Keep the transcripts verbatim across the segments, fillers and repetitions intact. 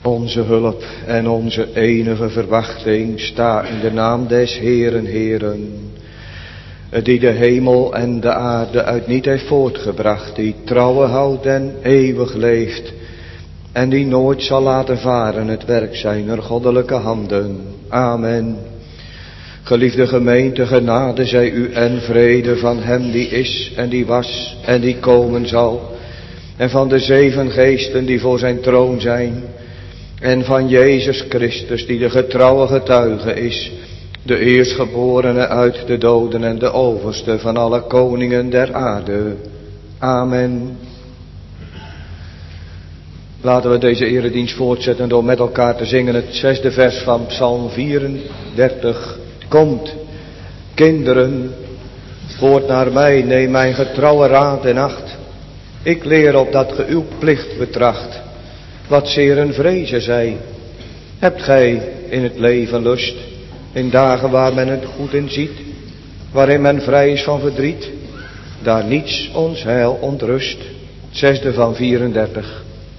Onze hulp en onze enige verwachting sta in de naam des Heeren, Heeren, die de hemel en de aarde uit niet heeft voortgebracht, die trouwe houdt en eeuwig leeft, en die nooit zal laten varen het werk zijner goddelijke handen. Amen. Geliefde gemeente, genade zij u en vrede van hem die is en die was en die komen zal, en van de zeven geesten die voor zijn troon zijn, en van Jezus Christus die de getrouwe getuige is, de eerstgeborene uit de doden en de overste van alle koningen der aarde. Amen. Laten we deze eredienst voortzetten door met elkaar te zingen het zesde vers van Psalm vierendertig. Komt, kinderen, voort naar mij, neem mijn getrouwe raad en acht. Ik leer op dat ge uw plicht betracht, wat zeer een vrezen zij. Hebt gij in het leven lust, in dagen waar men het goed in ziet, waarin men vrij is van verdriet, daar niets ons heil ontrust. Het zesde van vierendertig.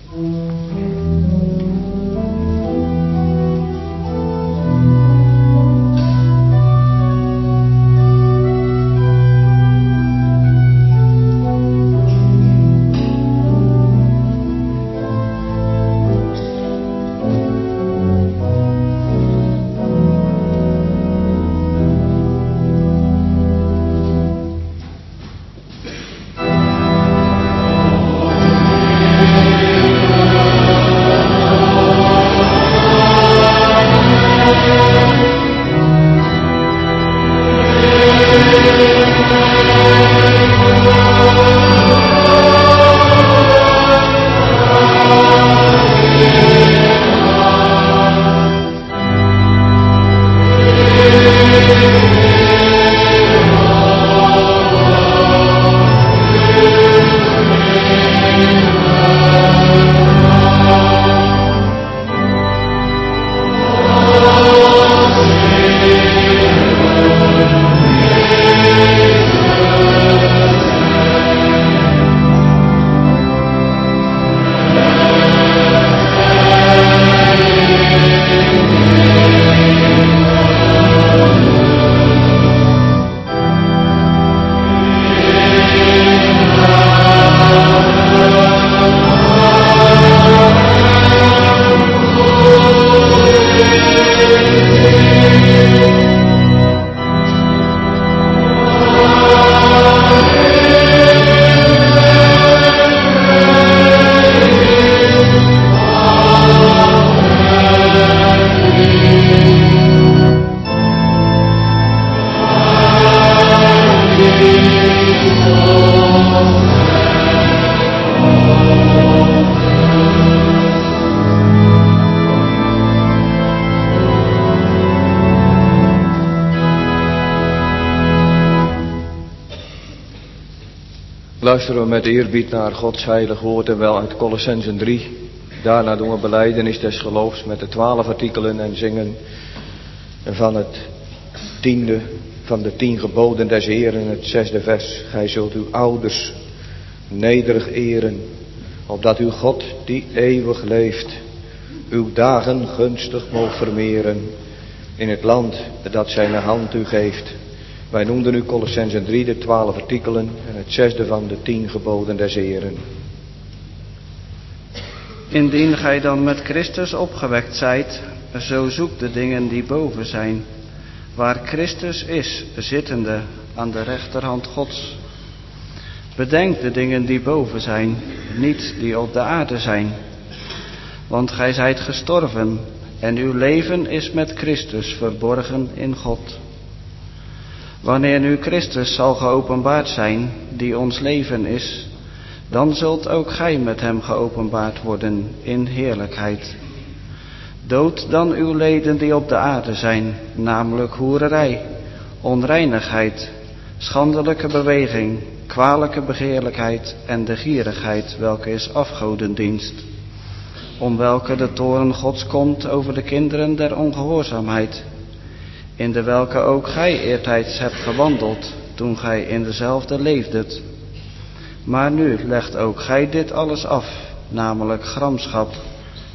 Luisteren we met eerbied naar Gods heilig woord en wel uit Kolossenzen drie. Daarna doen we belijdenis des geloofs met de twaalf artikelen en zingen van het tiende van de tien geboden des Heeren, het zesde vers. Gij zult uw ouders nederig eren, opdat uw God die eeuwig leeft, uw dagen gunstig moogt vermeren in het land dat zijn hand u geeft. Wij noemden nu Kolossenzen drie, de twaalf artikelen en het zesde van de tien geboden des Heeren. Indien gij dan met Christus opgewekt zijt, zo zoek de dingen die boven zijn, waar Christus is, zittende aan de rechterhand Gods. Bedenk de dingen die boven zijn, niet die op de aarde zijn. Want gij zijt gestorven en uw leven is met Christus verborgen in God. Wanneer nu Christus zal geopenbaard zijn, die ons leven is, dan zult ook gij met hem geopenbaard worden in heerlijkheid. Dood dan uw leden die op de aarde zijn, namelijk hoererij, onreinigheid, schandelijke beweging, kwalijke begeerlijkheid en de gierigheid, welke is afgodendienst, om welke de toorn Gods komt over de kinderen der ongehoorzaamheid, in de welke ook gij eertijds hebt gewandeld, toen gij in dezelfde leefdet. Maar nu legt ook gij dit alles af, namelijk gramschap,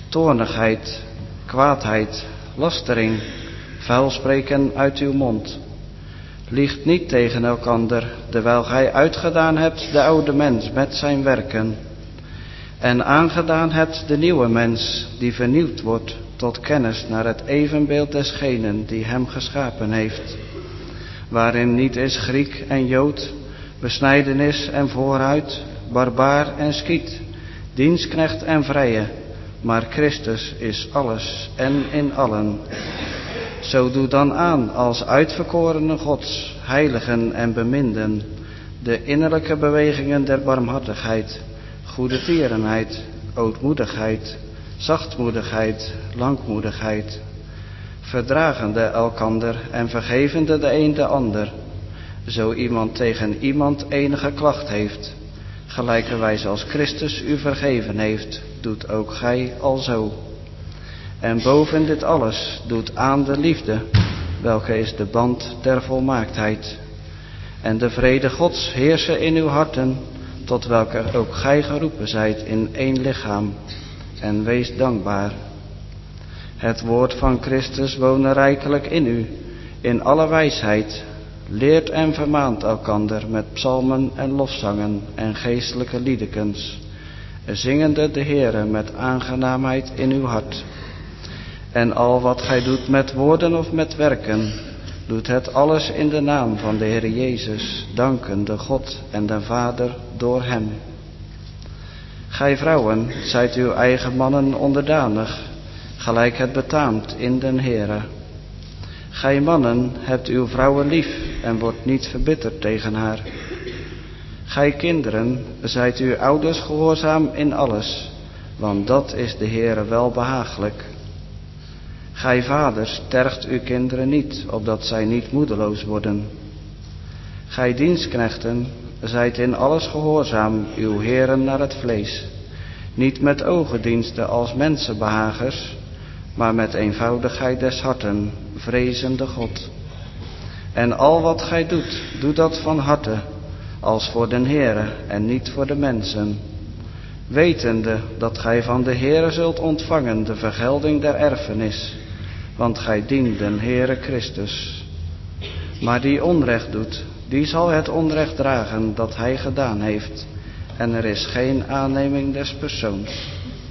toornigheid, kwaadheid, lastering, vuilspreken uit uw mond. Liegt niet tegen elkander, terwijl gij uitgedaan hebt de oude mens met zijn werken, en aangedaan hebt de nieuwe mens, die vernieuwd wordt tot kennis naar het evenbeeld desgenen die hem geschapen heeft, waarin niet is Griek en Jood, besnijdenis en voorhuid, barbaar en Skiet, dienstknecht en vrije, maar Christus is alles en in allen. Zo doe dan aan als uitverkorene Gods, heiligen en beminden, de innerlijke bewegingen der barmhartigheid, goede tierenheid, ootmoedigheid, zachtmoedigheid, langmoedigheid, verdragende elkander en vergevende de een de ander, zo iemand tegen iemand enige klacht heeft, gelijkerwijs als Christus u vergeven heeft, doet ook gij alzo. En boven dit alles doet aan de liefde, welke is de band der volmaaktheid. En de vrede Gods heerse in uw harten, tot welke ook gij geroepen zijt in één lichaam. En wees dankbaar. Het woord van Christus wonen rijkelijk in u, in alle wijsheid. Leert en vermaant elkander met psalmen en lofzangen en geestelijke liedekens, zingende de Heere met aangenaamheid in uw hart. En al wat gij doet met woorden of met werken, doet het alles in de naam van de Heer Jezus, dankende God en de Vader door hem. Gij vrouwen, zijt uw eigen mannen onderdanig, gelijk het betaamt in den Heere. Gij mannen, hebt uw vrouwen lief en wordt niet verbitterd tegen haar. Gij kinderen, zijt uw ouders gehoorzaam in alles, want dat is de Heere welbehagelijk. Gij vaders, tergt uw kinderen niet, opdat zij niet moedeloos worden. Gij dienstknechten, zijt in alles gehoorzaam uw heren naar het vlees, niet met ogendiensten als mensenbehagers, maar met eenvoudigheid des harten, vrezende God. En al wat gij doet, doe dat van harte, als voor den Heere en niet voor de mensen, wetende dat gij van de Heere zult ontvangen de vergelding der erfenis, want gij dient den Heere Christus. Maar die onrecht doet, die zal het onrecht dragen dat hij gedaan heeft, en er is geen aanneming des persoons.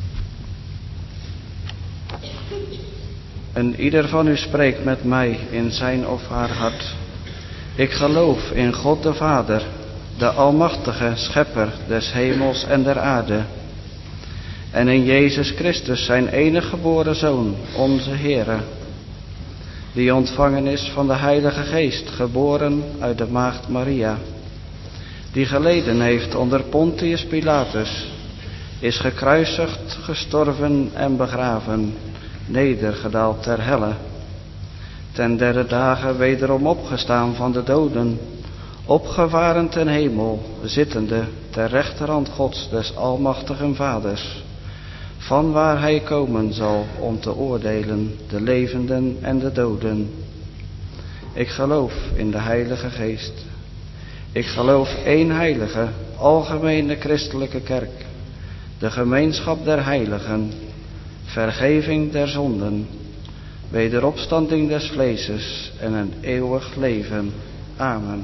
En ieder van u spreekt met mij in zijn of haar hart. Ik geloof in God de Vader, de almachtige schepper des hemels en der aarde, en in Jezus Christus zijn enige geboren Zoon, onze Heere, die ontvangen is van de Heilige Geest, geboren uit de maagd Maria, die geleden heeft onder Pontius Pilatus, is gekruisigd, gestorven en begraven, nedergedaald ter helle, ten derde dagen wederom opgestaan van de doden, opgevaren ten hemel, zittende ter rechterhand Gods des almachtigen Vaders, van waar hij komen zal om te oordelen de levenden en de doden. Ik geloof in de Heilige Geest. Ik geloof één heilige, algemene christelijke kerk, de gemeenschap der heiligen, vergeving der zonden, wederopstanding des vleeses en een eeuwig leven. Amen.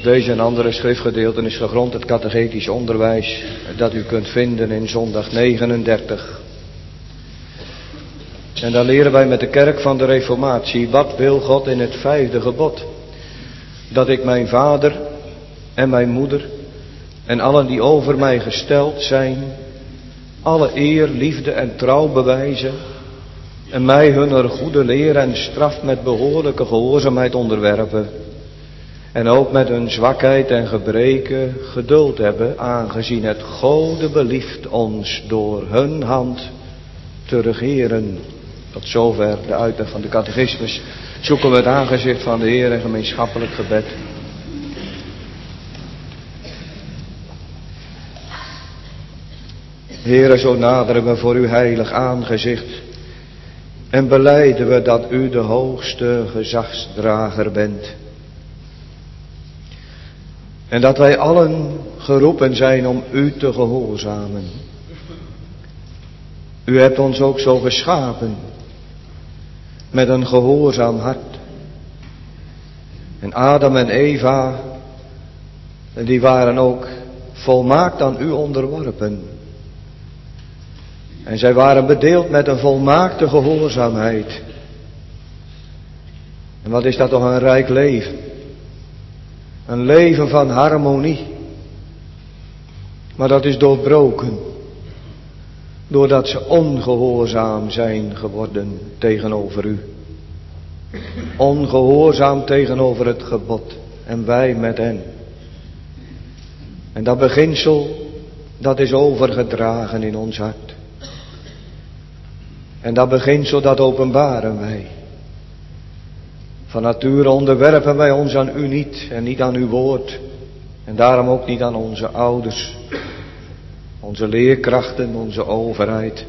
Op deze en andere schriftgedeelten is gegrond het catechetisch onderwijs dat u kunt vinden in zondag negenendertig. En dan leren wij met de kerk van de Reformatie, wat wil God in het vijfde gebod? Dat ik mijn vader en mijn moeder en allen die over mij gesteld zijn, alle eer, liefde en trouw bewijzen en mij hunner goede leer en straf met behoorlijke gehoorzaamheid onderwerpen. En ook met hun zwakheid en gebreken geduld hebben, aangezien het Gode belieft ons door hun hand te regeren. Tot zover de uitleg van de catechismus. Zoeken we het aangezicht van de Heer en gemeenschappelijk gebed. Heere, zo naderen we voor uw heilig aangezicht en belijden we dat u de hoogste gezagsdrager bent. En dat wij allen geroepen zijn om u te gehoorzamen. U hebt ons ook zo geschapen, met een gehoorzaam hart. En Adam en Eva, die waren ook volmaakt aan u onderworpen. En zij waren bedeeld met een volmaakte gehoorzaamheid. En wat is dat toch een rijk leven. Een leven van harmonie. Maar dat is doorbroken. Doordat ze ongehoorzaam zijn geworden tegenover u. Ongehoorzaam tegenover het gebod. En wij met hen. En dat beginsel, dat is overgedragen in ons hart. En dat beginsel, dat openbaren wij. Van nature onderwerpen wij ons aan u niet en niet aan uw woord. En daarom ook niet aan onze ouders, onze leerkrachten, onze overheid.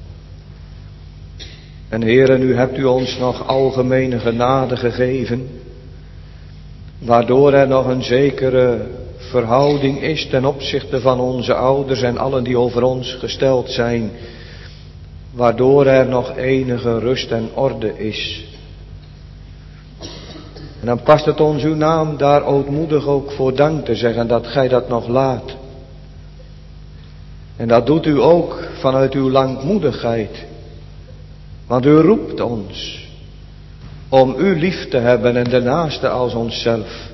En Heere, nu hebt u ons nog algemene genade gegeven, waardoor er nog een zekere verhouding is ten opzichte van onze ouders en allen die over ons gesteld zijn, waardoor er nog enige rust en orde is. En dan past het ons uw naam daar ootmoedig ook voor dank te zeggen dat gij dat nog laat. En dat doet u ook vanuit uw langmoedigheid. Want u roept ons om u lief te hebben en de naaste als onszelf.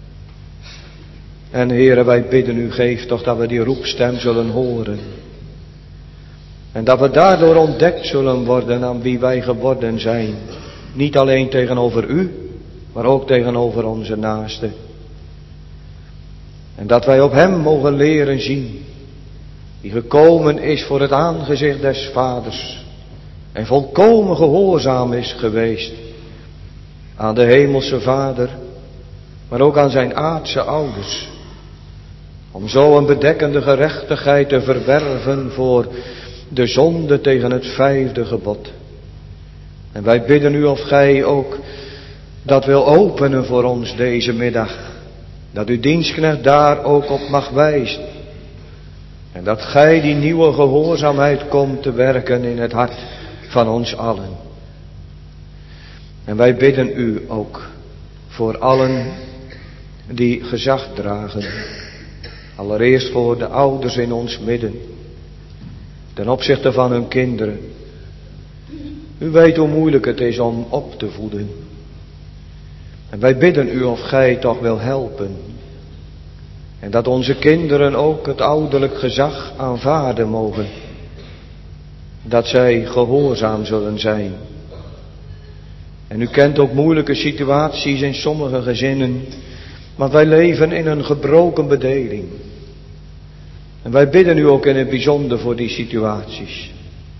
En Heere, wij bidden u, geef toch dat we die roepstem zullen horen. En dat we daardoor ontdekt zullen worden aan wie wij geworden zijn. Niet alleen tegenover u, maar ook tegenover onze naasten. En dat wij op hem mogen leren zien, die gekomen is voor het aangezicht des Vaders en volkomen gehoorzaam is geweest aan de hemelse Vader, maar ook aan zijn aardse ouders, om zo een bedekkende gerechtigheid te verwerven voor de zonde tegen het vijfde gebod. En wij bidden u of gij ook dat wil openen voor ons deze middag. Dat uw dienstknecht daar ook op mag wijzen. En dat gij die nieuwe gehoorzaamheid komt te werken in het hart van ons allen. En wij bidden u ook voor allen die gezag dragen. Allereerst voor de ouders in ons midden. Ten opzichte van hun kinderen. U weet hoe moeilijk het is om op te voeden. En wij bidden u of gij toch wil helpen. En dat onze kinderen ook het ouderlijk gezag aanvaarden mogen. Dat zij gehoorzaam zullen zijn. En u kent ook moeilijke situaties in sommige gezinnen. Want wij leven in een gebroken bedeling. En wij bidden u ook in het bijzonder voor die situaties.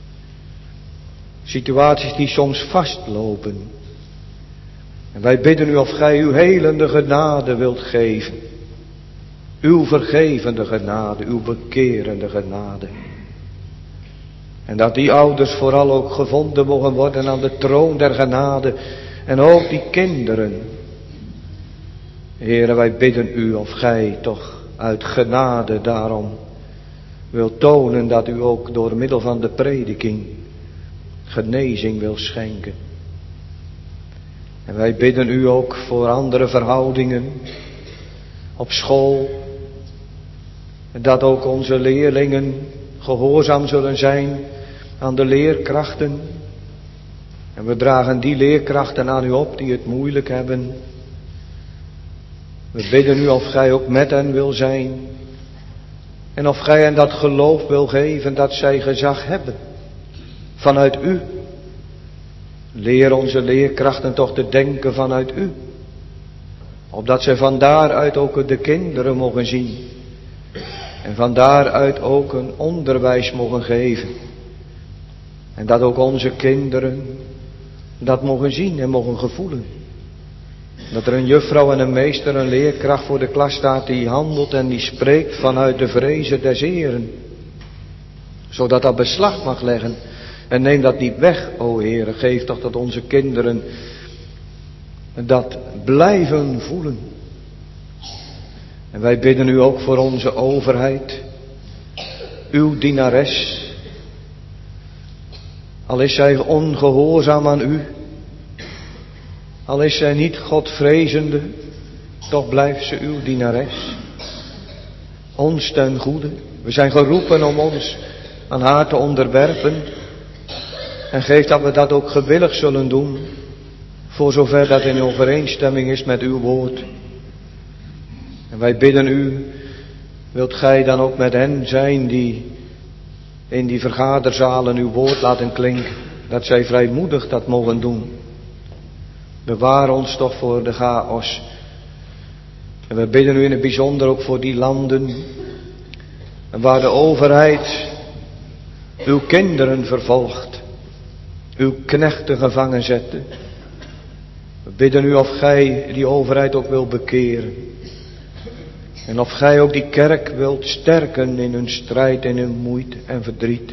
Situaties die soms vastlopen. En wij bidden u of gij uw helende genade wilt geven. Uw vergevende genade, uw bekerende genade. En dat die ouders vooral ook gevonden mogen worden aan de troon der genade. En ook die kinderen. Heere, wij bidden u of gij toch uit genade daarom wilt tonen dat u ook door middel van de prediking genezing wil schenken. En wij bidden u ook voor andere verhoudingen, op school. En dat ook onze leerlingen gehoorzaam zullen zijn aan de leerkrachten. En we dragen die leerkrachten aan u op die het moeilijk hebben. We bidden u of gij ook met hen wil zijn. En of gij hen dat geloof wil geven dat zij gezag hebben. Vanuit u. Leer onze leerkrachten toch te denken vanuit u. Opdat zij van daaruit ook de kinderen mogen zien. En van daaruit ook een onderwijs mogen geven. En dat ook onze kinderen dat mogen zien en mogen gevoelen. Dat er een juffrouw en een meester, een leerkracht voor de klas staat die handelt en die spreekt vanuit de vrezen des Heeren. Zodat dat beslag mag leggen. En neem dat niet weg, o Heere. Geef toch dat onze kinderen dat blijven voelen. En wij bidden u ook voor onze overheid. Uw dienares. Al is zij ongehoorzaam aan u. Al is zij niet Godvrezende. Toch blijft ze uw dienares. Ons ten goede. We zijn geroepen om ons aan haar te onderwerpen. En geef dat we dat ook gewillig zullen doen. Voor zover dat in overeenstemming is met uw woord. En wij bidden u. Wilt gij dan ook met hen zijn die in die vergaderzalen uw woord laten klinken. Dat zij vrijmoedig dat mogen doen. Bewaar ons toch voor de chaos. En we bidden u in het bijzonder ook voor die landen. Waar de overheid uw kinderen vervolgt. Uw knechten gevangen zette. We bidden u of gij die overheid ook wilt bekeren. En of gij ook die kerk wilt sterken in hun strijd en hun moeite en verdriet.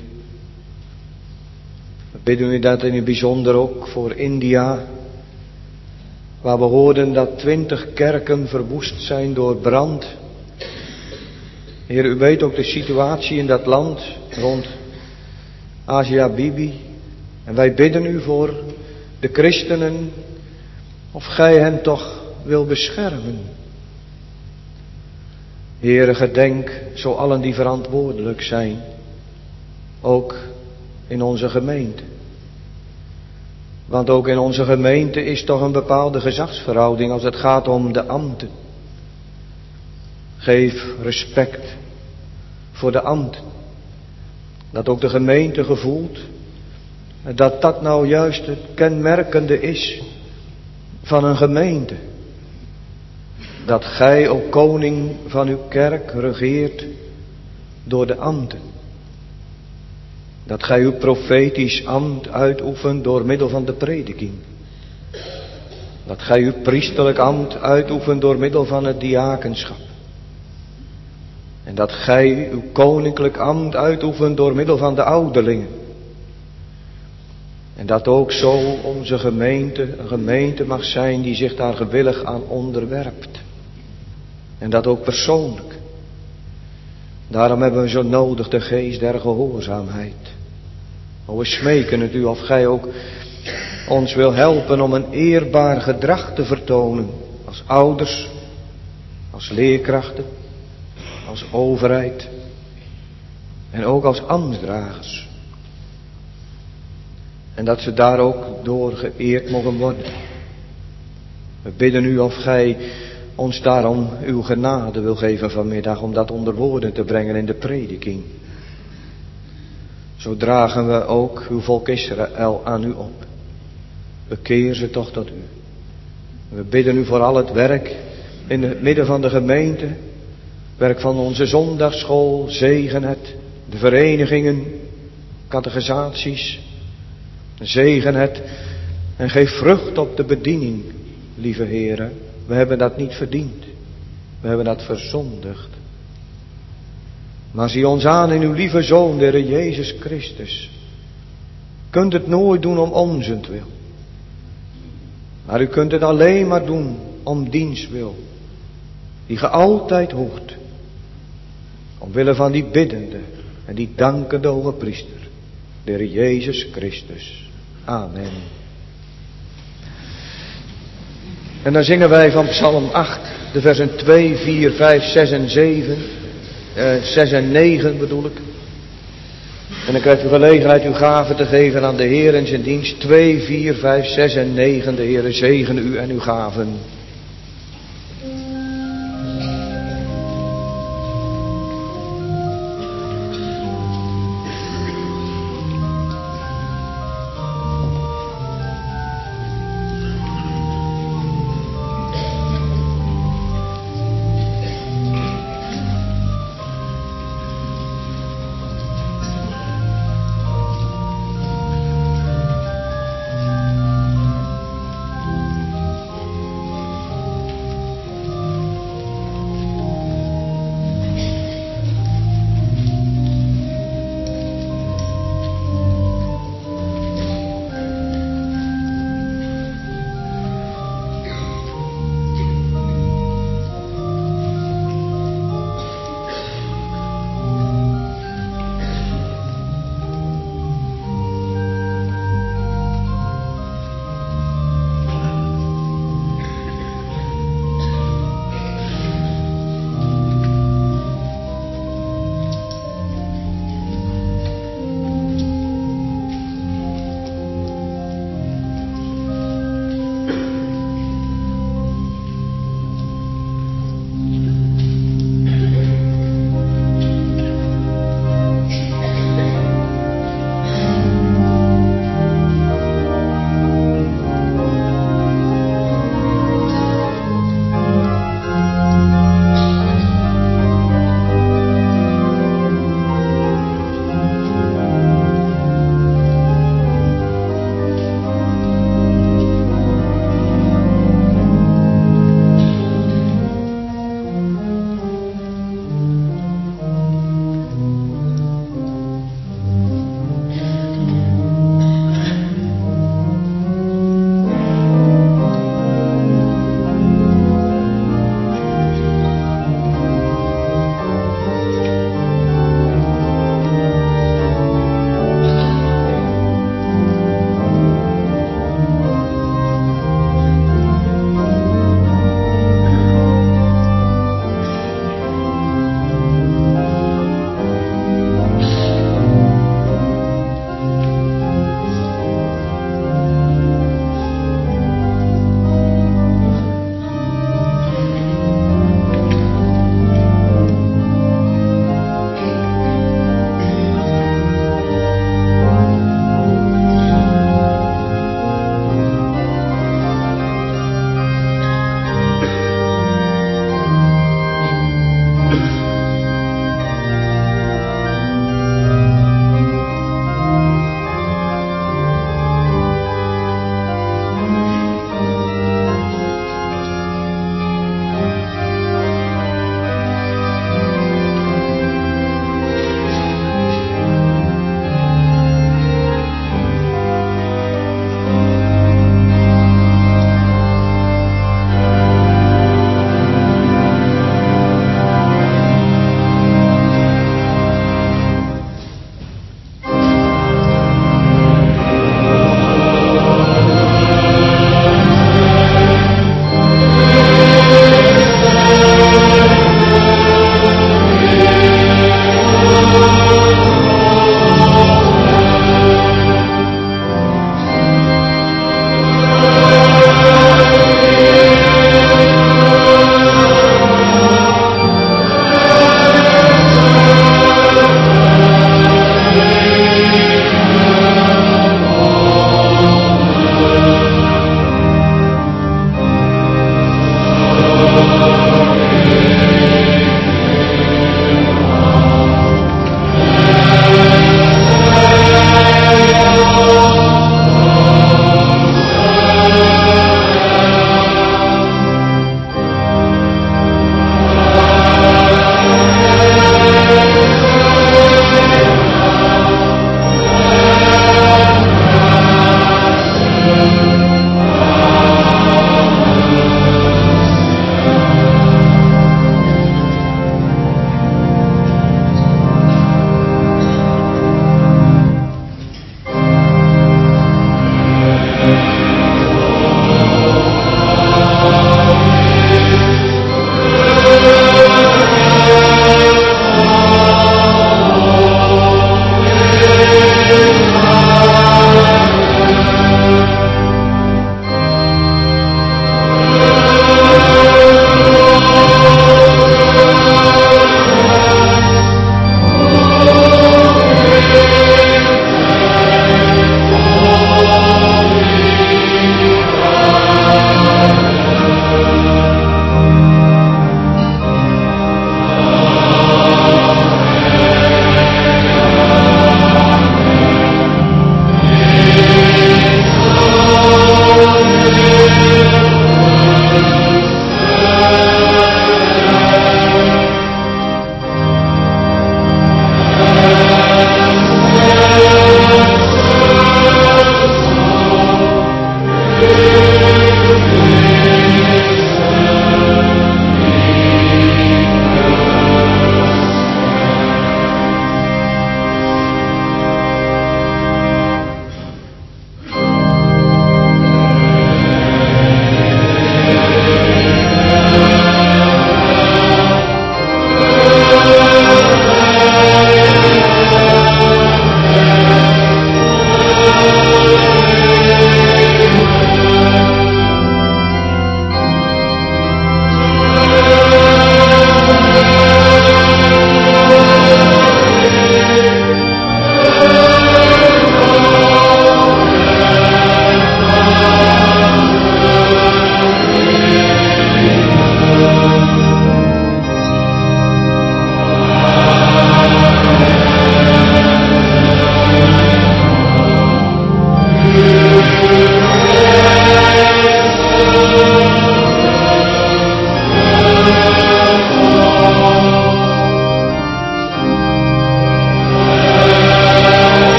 We bidden u dat in het bijzonder ook voor India. Waar we hoorden dat twintig kerken verwoest zijn door brand. Heer, u weet ook de situatie in dat land rond Asia Bibi. En wij bidden u voor de christenen. Of gij hen toch wil beschermen. Heere, gedenk zo allen die verantwoordelijk zijn. Ook in onze gemeente. Want ook in onze gemeente is toch een bepaalde gezagsverhouding als het gaat om de ambten. Geef respect voor de ambten. Dat ook de gemeente gevoelt dat dat nou juist het kenmerkende is van een gemeente. Dat gij, o koning van uw kerk, regeert door de ambten. Dat gij uw profetisch ambt uitoefent door middel van de prediking. Dat gij uw priesterlijk ambt uitoefent door middel van het diakenschap. En dat gij uw koninklijk ambt uitoefent door middel van de ouderlingen. En dat ook zo onze gemeente een gemeente mag zijn die zich daar gewillig aan onderwerpt. En dat ook persoonlijk. Daarom hebben we zo nodig de geest der gehoorzaamheid. O, we smeken het u of gij ook ons wil helpen om een eerbaar gedrag te vertonen. Als ouders, als leerkrachten, als overheid. En ook als ambtsdragers. En dat ze daar ook door geëerd mogen worden. We bidden u of gij ons daarom uw genade wil geven vanmiddag om dat onder woorden te brengen in de prediking. Zo dragen we ook uw volk Israël aan u op. Bekeer ze toch tot u. We bidden u voor al het werk in het midden van de gemeente. Werk van onze zondagsschool, zegen het. De verenigingen, catechisaties. Zegen het en geef vrucht op de bediening, lieve heren. We hebben dat niet verdiend. We hebben dat verzondigd. Maar zie ons aan in uw lieve Zoon, de Heer Jezus Christus. Kunt het nooit doen om onzentwil. Maar u kunt het alleen maar doen om dienstwil. Die ge altijd hoort. Omwille van die biddende en die dankende hoge priester. De Heer Jezus Christus. Amen. En dan zingen wij van Psalm acht. de versen twee, vier, vijf, zes en zeven. Eh, zes en negen bedoel ik. En dan krijgt u gelegenheid uw gaven te geven aan de Heer en zijn dienst. twee, vier, vijf, zes en negen. De Heer zegen u en uw gaven.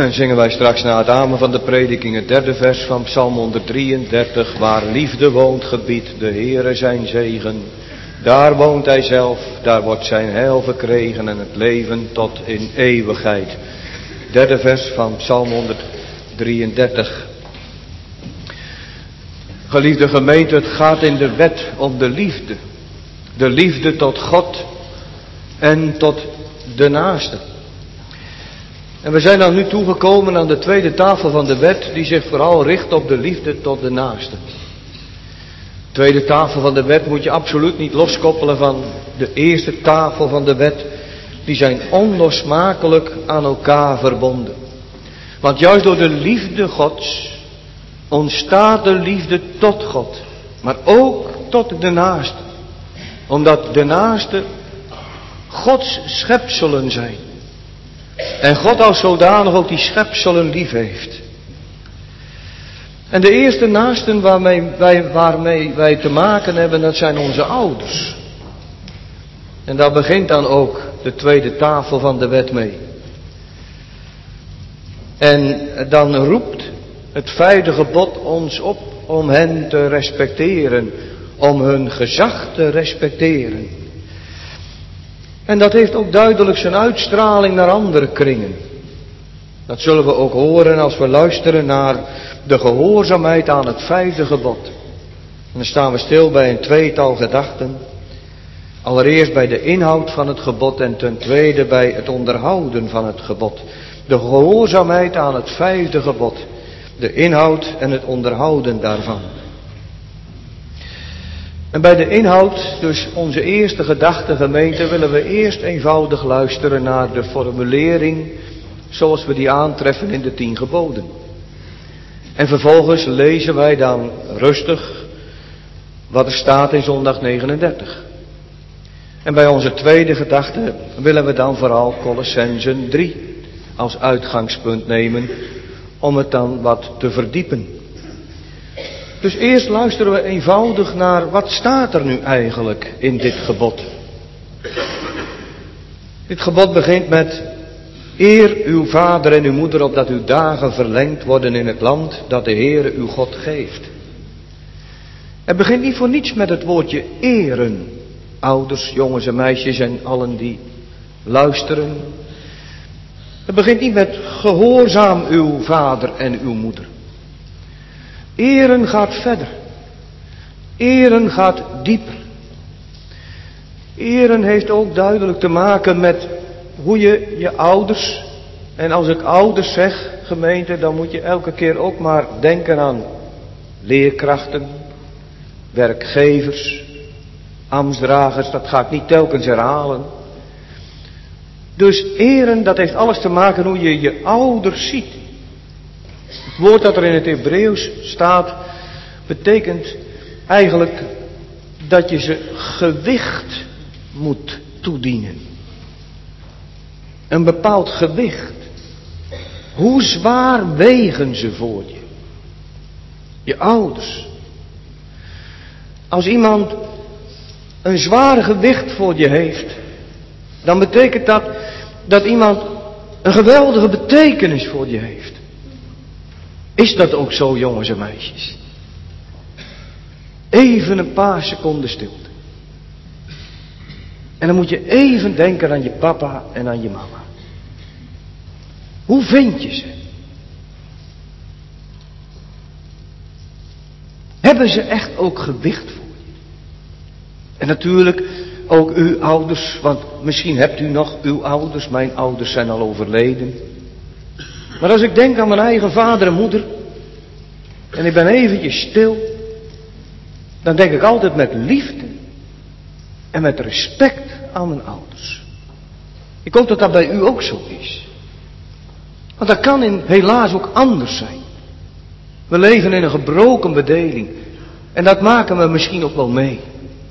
En zingen wij straks na het amen van de prediking het derde vers van Psalm honderddrieëndertig. Waar liefde woont, gebiedt de Heere zijn zegen. Daar woont hij zelf, daar wordt zijn heil verkregen en het leven tot in eeuwigheid. Derde vers van Psalm honderddrieëndertig. Geliefde gemeente, het gaat in de wet om de liefde. De liefde tot God en tot de naaste. En we zijn dan nu toegekomen aan de tweede tafel van de wet, die zich vooral richt op de liefde tot de naaste. De tweede tafel van de wet moet je absoluut niet loskoppelen van de eerste tafel van de wet. Die zijn onlosmakelijk aan elkaar verbonden. Want juist door de liefde Gods ontstaat de liefde tot God, maar ook tot de naaste. Omdat de naaste Gods schepselen zijn. En God als zodanig ook die schepselen lief heeft. En de eerste naasten waarmee wij, waarmee wij te maken hebben, dat zijn onze ouders. En daar begint dan ook de tweede tafel van de wet mee. En dan roept het vijfde gebod ons op om hen te respecteren, om hun gezag te respecteren. En dat heeft ook duidelijk zijn uitstraling naar andere kringen. Dat zullen we ook horen als we luisteren naar de gehoorzaamheid aan het vijfde gebod. En dan staan we stil bij een tweetal gedachten. Allereerst bij de inhoud van het gebod en ten tweede bij het onderhouden van het gebod. De gehoorzaamheid aan het vijfde gebod. De inhoud en het onderhouden daarvan. En bij de inhoud, dus onze eerste gedachte gemeente, willen we eerst eenvoudig luisteren naar de formulering zoals we die aantreffen in de tien geboden. En vervolgens lezen wij dan rustig wat er staat in zondag negenendertig. En bij onze tweede gedachte willen we dan vooral Kolossenzen drie als uitgangspunt nemen om het dan wat te verdiepen. Dus eerst luisteren we eenvoudig naar wat staat er nu eigenlijk in dit gebod. Dit gebod begint met: eer uw vader en uw moeder opdat uw dagen verlengd worden in het land dat de Heere uw God geeft. Het begint niet voor niets met het woordje eren. Ouders, jongens en meisjes en allen die luisteren. Het begint niet met gehoorzaam uw vader en uw moeder. Eren gaat verder. Eren gaat dieper. Eren heeft ook duidelijk te maken met hoe je je ouders, en als ik ouders zeg, gemeente, dan moet je elke keer ook maar denken aan leerkrachten, werkgevers, ambtsdragers, dat ga ik niet telkens herhalen. Dus eren, dat heeft alles te maken hoe je je ouders ziet. Het woord dat er in het Hebreeuws staat, betekent eigenlijk dat je ze gewicht moet toedienen. Een bepaald gewicht. Hoe zwaar wegen ze voor je? Je ouders. Als iemand een zwaar gewicht voor je heeft, dan betekent dat dat iemand een geweldige betekenis voor je heeft. Is dat ook zo, jongens en meisjes? Even een paar seconden stilte. En dan moet je even denken aan je papa en aan je mama. Hoe vind je ze? Hebben ze echt ook gewicht voor je? En natuurlijk ook uw ouders, want misschien hebt u nog uw ouders, mijn ouders zijn al overleden. Maar als ik denk aan mijn eigen vader en moeder, en ik ben eventjes stil, dan denk ik altijd met liefde en met respect aan mijn ouders. Ik hoop dat dat bij u ook zo is. Want dat kan in, helaas ook anders zijn. We leven in een gebroken bedeling. En dat maken we misschien ook wel mee.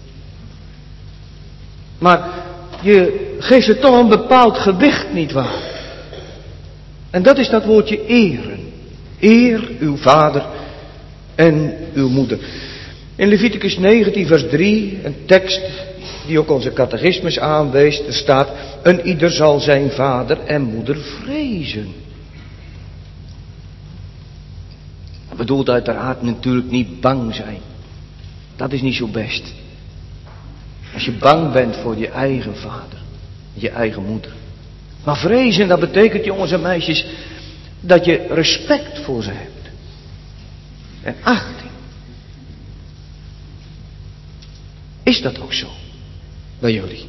Maar je geeft ze toch een bepaald gewicht, nietwaar? En dat is dat woordje eren. Eer uw vader en uw moeder. In Leviticus negentien vers drie, een tekst die ook onze catechismus aanwees, er staat: een ieder zal zijn vader en moeder vrezen. Dat bedoelt uiteraard natuurlijk niet bang zijn. Dat is niet zo best. Als je bang bent voor je eigen vader, je eigen moeder. Maar vrezen, dat betekent, jongens en meisjes, dat je respect voor ze hebt. En achting. Is dat ook zo bij jullie?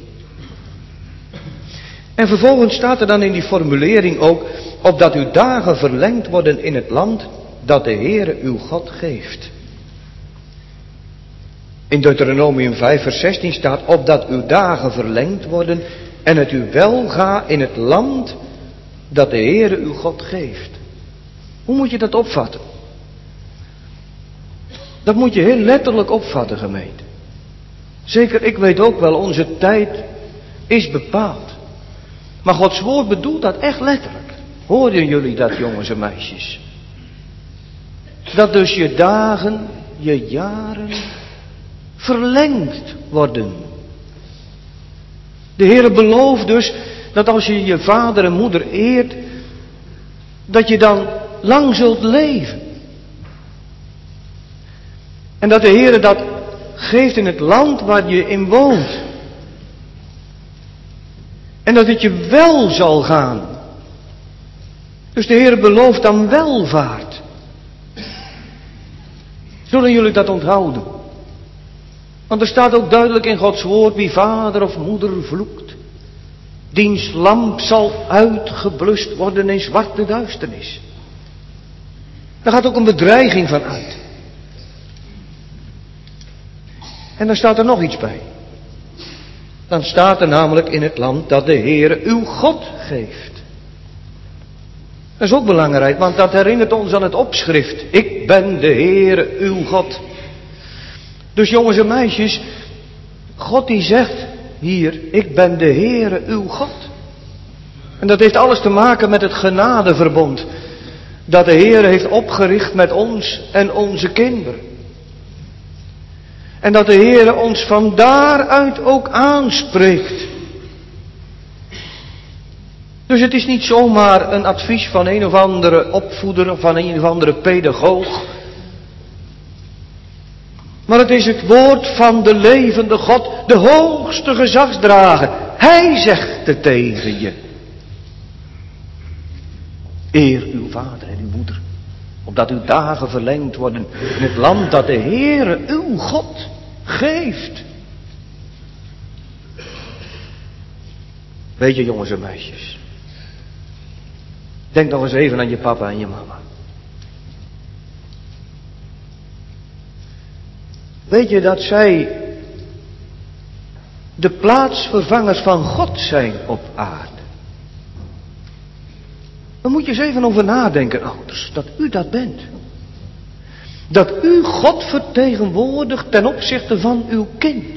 En vervolgens staat er dan in die formulering ook, opdat uw dagen verlengd worden in het land dat de Heere uw God geeft. In Deuteronomium vijf vers zestien staat, opdat uw dagen verlengd worden en het u welga in het land dat de Heere uw God geeft. Hoe moet je dat opvatten? Dat moet je heel letterlijk opvatten, gemeente. Zeker, ik weet ook wel, onze tijd is bepaald. Maar Gods woord bedoelt dat echt letterlijk. Hoorden jullie dat, jongens en meisjes? Dat dus je dagen, je jaren verlengd worden. De Heere belooft dus dat als je je vader en moeder eert, dat je dan lang zult leven. En dat de Heere dat geeft in het land waar je in woont. En dat het je wel zal gaan. Dus de Heere belooft dan welvaart. Zullen jullie dat onthouden? Want er staat ook duidelijk in Gods woord, wie vader of moeder vloekt, diens lamp zal uitgeblust worden in zwarte duisternis. Daar gaat ook een bedreiging van uit. En dan staat er nog iets bij. Dan staat er namelijk in het land dat de Heere uw God geeft. Dat is ook belangrijk, want dat herinnert ons aan het opschrift. Ik ben de Heere uw God. Dus jongens en meisjes, God die zegt hier, ik ben de Heere uw God. En dat heeft alles te maken met het genadeverbond dat de Heere heeft opgericht met ons en onze kinderen. En dat de Heere ons van daaruit ook aanspreekt. Dus het is niet zomaar een advies van een of andere opvoeder of van een of andere pedagoog. Maar het is het woord van de levende God, de hoogste gezagsdrager. Hij zegt het tegen je. Eer uw vader en uw moeder, opdat uw dagen verlengd worden in het land dat de Heere uw God geeft. Weet je, jongens en meisjes, denk nog eens even aan je papa en je mama. Weet je dat zij de plaatsvervangers van God zijn op aarde? Dan moet je eens even over nadenken, ouders, dat u dat bent. Dat u God vertegenwoordigt ten opzichte van uw kind.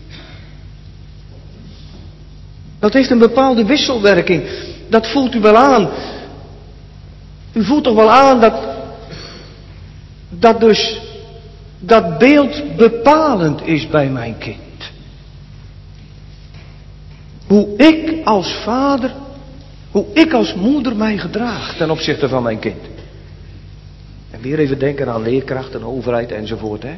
Dat heeft een bepaalde wisselwerking. Dat voelt u wel aan. U voelt toch wel aan dat, dat dus dat beeld bepalend is bij mijn kind. Hoe ik als vader, hoe ik als moeder mij gedraag ten opzichte van mijn kind. En weer even denken aan leerkrachten, overheid enzovoort, hè.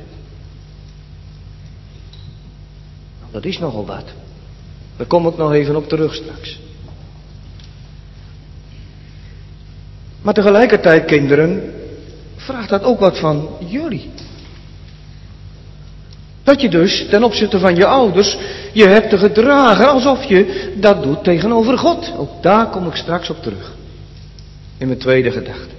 Nou, dat is nogal wat. Daar kom ik nog even op terug straks. Maar tegelijkertijd, kinderen, vraagt dat ook wat van jullie. Dat je dus ten opzichte van je ouders je hebt te gedragen alsof je dat doet tegenover God. Ook daar kom ik straks op terug. In mijn tweede gedachte.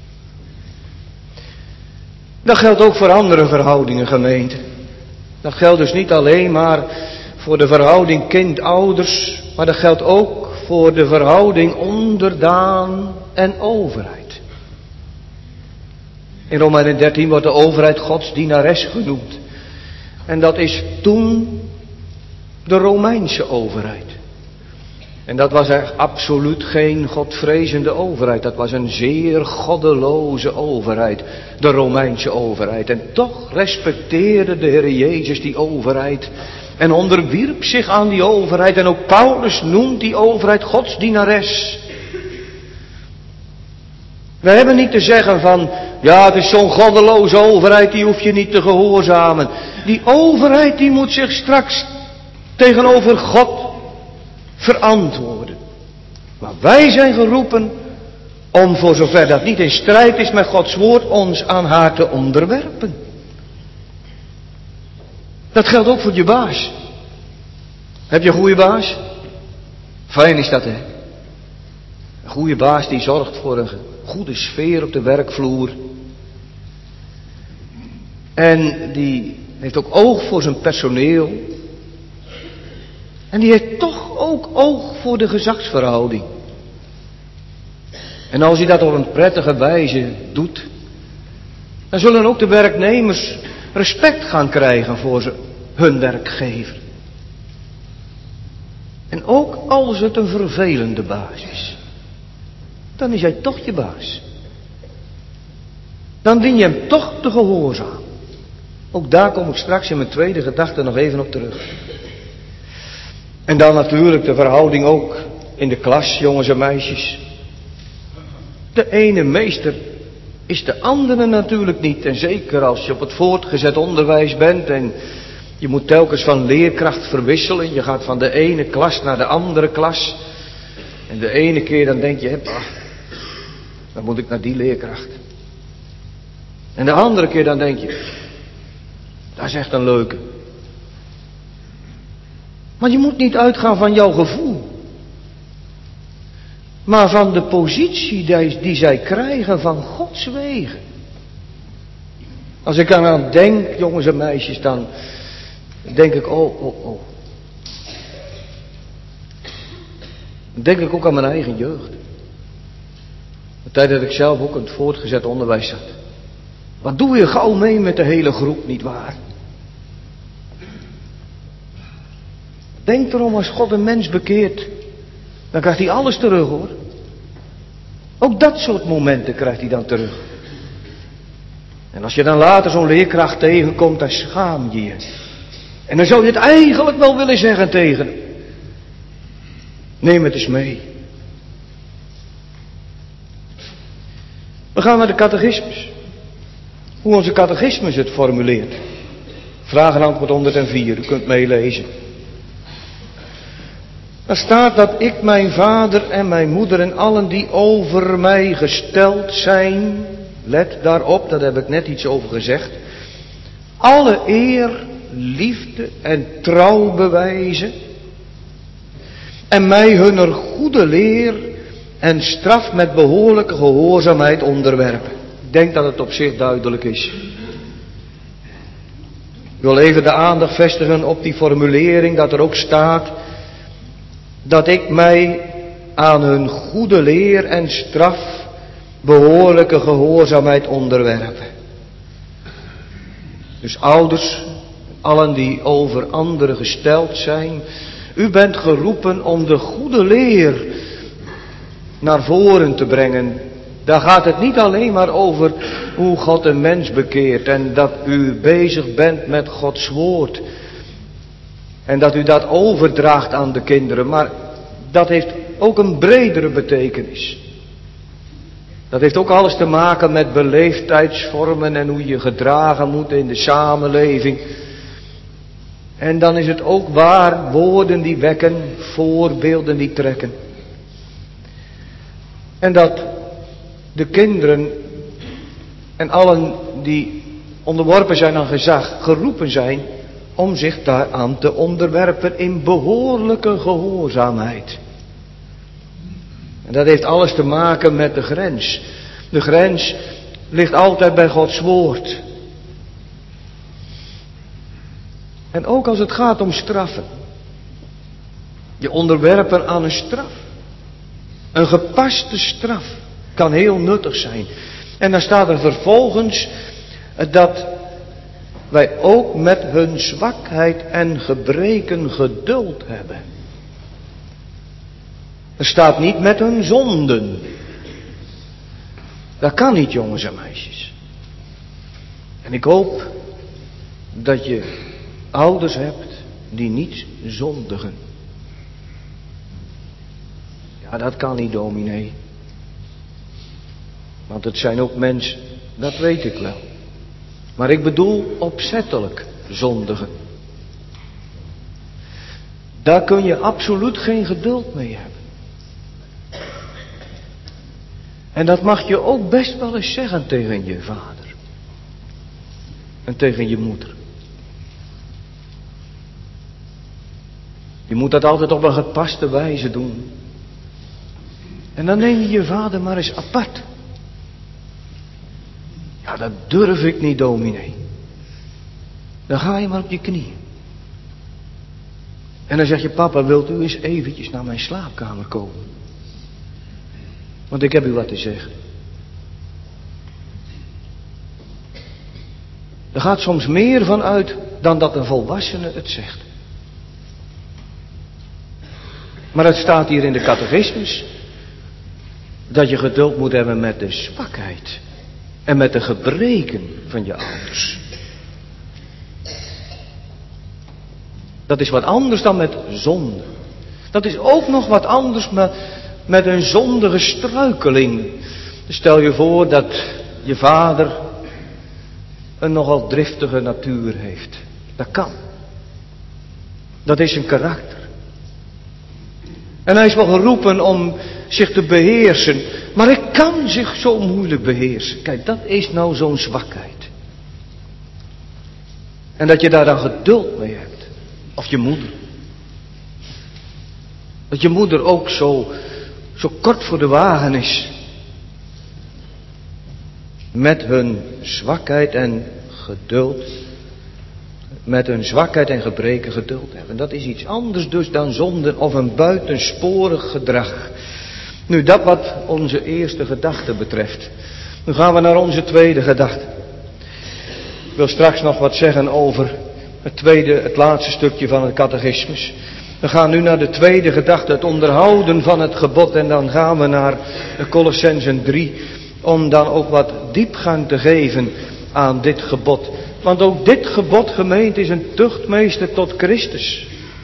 Dat geldt ook voor andere verhoudingen, gemeente. Dat geldt dus niet alleen maar voor de verhouding kind-ouders, maar dat geldt ook voor de verhouding onderdaan en overheid. In Romeinen dertien wordt de overheid Gods dienares genoemd. En dat is toen de Romeinse overheid. En dat was er absoluut geen godvrezende overheid. Dat was een zeer goddeloze overheid. De Romeinse overheid. En toch respecteerde de Heer Jezus die overheid. En onderwierp zich aan die overheid. En ook Paulus noemt die overheid Gods dienares. We hebben niet te zeggen van, ja, het is zo'n goddeloze overheid, die hoef je niet te gehoorzamen. Die overheid die moet zich straks tegenover God verantwoorden. Maar wij zijn geroepen om, voor zover dat niet in strijd is met Gods woord, ons aan haar te onderwerpen. Dat geldt ook voor je baas. Heb je een goede baas? Fijn is dat, hè? Een goede baas die zorgt voor een goede sfeer op de werkvloer. En die heeft ook oog voor zijn personeel. En die heeft toch ook oog voor de gezagsverhouding. En als hij dat op een prettige wijze doet, dan zullen ook de werknemers respect gaan krijgen voor ze, hun werkgever. En ook als het een vervelende baas is, dan is hij toch je baas. Dan dien je hem toch te gehoorzamen. Ook daar kom ik straks in mijn tweede gedachte nog even op terug. En dan natuurlijk de verhouding ook in de klas, jongens en meisjes. De ene meester is de andere natuurlijk niet. En zeker als je op het voortgezet onderwijs bent en je moet telkens van leerkracht verwisselen. Je gaat van de ene klas naar de andere klas. En de ene keer dan denk je, bah, dan moet ik naar die leerkracht. En de andere keer dan denk je, dat is echt een leuke. Maar je moet niet uitgaan van jouw gevoel. Maar van de positie die, die zij krijgen van Gods wegen. Als ik eraan denk, jongens en meisjes, dan denk ik, oh, oh, oh. Dan denk ik ook aan mijn eigen jeugd. De tijd dat ik zelf ook in het voortgezet onderwijs zat. Wat doe je gauw mee met de hele groep, nietwaar? Denk erom, als God een mens bekeert, dan krijgt hij alles terug, hoor. Ook dat soort momenten krijgt hij dan terug. En als je dan later zo'n leerkracht tegenkomt, dan schaam je je. En dan zou je het eigenlijk wel willen zeggen tegen hem. Neem het eens mee. We gaan naar de catechismus. Hoe onze catechismus het formuleert. Vraag en antwoord honderdvier, u kunt meelezen. Er staat dat ik, mijn vader en mijn moeder en allen die over mij gesteld zijn, let daarop, daar heb ik net iets over gezegd, alle eer, liefde en trouw bewijzen en mij hunner goede leer en straf met behoorlijke gehoorzaamheid onderwerpen. Ik denk dat het op zich duidelijk is. Ik wil even de aandacht vestigen op die formulering dat er ook staat dat ik mij aan hun goede leer en straf behoorlijke gehoorzaamheid onderwerpen. Dus ouders, allen die over anderen gesteld zijn, u bent geroepen om de goede leer naar voren te brengen. Daar gaat het niet alleen maar over hoe God een mens bekeert en dat u bezig bent met Gods woord. En dat u dat overdraagt aan de kinderen. Maar dat heeft ook een bredere betekenis. Dat heeft ook alles te maken met beleefdheidsvormen en hoe je gedragen moet in de samenleving. En dan is het ook waar, woorden die wekken, voorbeelden die trekken. En dat de kinderen en allen die onderworpen zijn aan gezag, geroepen zijn om zich daaraan te onderwerpen in behoorlijke gehoorzaamheid. En dat heeft alles te maken met de grens. De grens ligt altijd bij Gods woord. En ook als het gaat om straffen. Je onderwerpen aan een straf. Een gepaste straf kan heel nuttig zijn. En dan staat er vervolgens dat wij ook met hun zwakheid en gebreken geduld hebben. Er staat niet met hun zonden. Dat kan niet, jongens en meisjes. En ik hoop dat je ouders hebt die niet zondigen. Ja, dat kan niet, dominee. Want het zijn ook mensen, dat weet ik wel. Maar ik bedoel opzettelijk zondigen. Daar kun je absoluut geen geduld mee hebben. En dat mag je ook best wel eens zeggen tegen je vader. En tegen je moeder. Je moet dat altijd op een gepaste wijze doen. En dan neem je je vader maar eens apart. Ja, dat durf ik niet, dominee. Dan ga je maar op je knieën. En dan zeg je, papa, wilt u eens eventjes naar mijn slaapkamer komen? Want ik heb u wat te zeggen. Er gaat soms meer van uit dan dat een volwassene het zegt. Maar het staat hier in de catechismus dat je geduld moet hebben met de zwakheid en met de gebreken van je ouders. Dat is wat anders dan met zonde. Dat is ook nog wat anders met, met een zondige struikeling. Stel je voor dat je vader een nogal driftige natuur heeft. Dat kan. Dat is een karakter. En hij is wel geroepen om zich te beheersen. Maar hij kan zich zo moeilijk beheersen. Kijk, dat is nou zo'n zwakheid. En dat je daar dan geduld mee hebt. Of je moeder. Dat je moeder ook zo, zo kort voor de wagen is. Met hun zwakheid en geduld. Met hun zwakheid en gebreken geduld hebben. Dat is iets anders dus dan zonde of een buitensporig gedrag. Nu, dat wat onze eerste gedachte betreft. Nu gaan we naar onze tweede gedachte. Ik wil straks nog wat zeggen over het tweede, het laatste stukje van het catechismus. We gaan nu naar de tweede gedachte, het onderhouden van het gebod. En dan gaan we naar Kolossenzen drie. Om dan ook wat diepgang te geven aan dit gebod. Want ook dit gebod, gemeente, is een tuchtmeester tot Christus.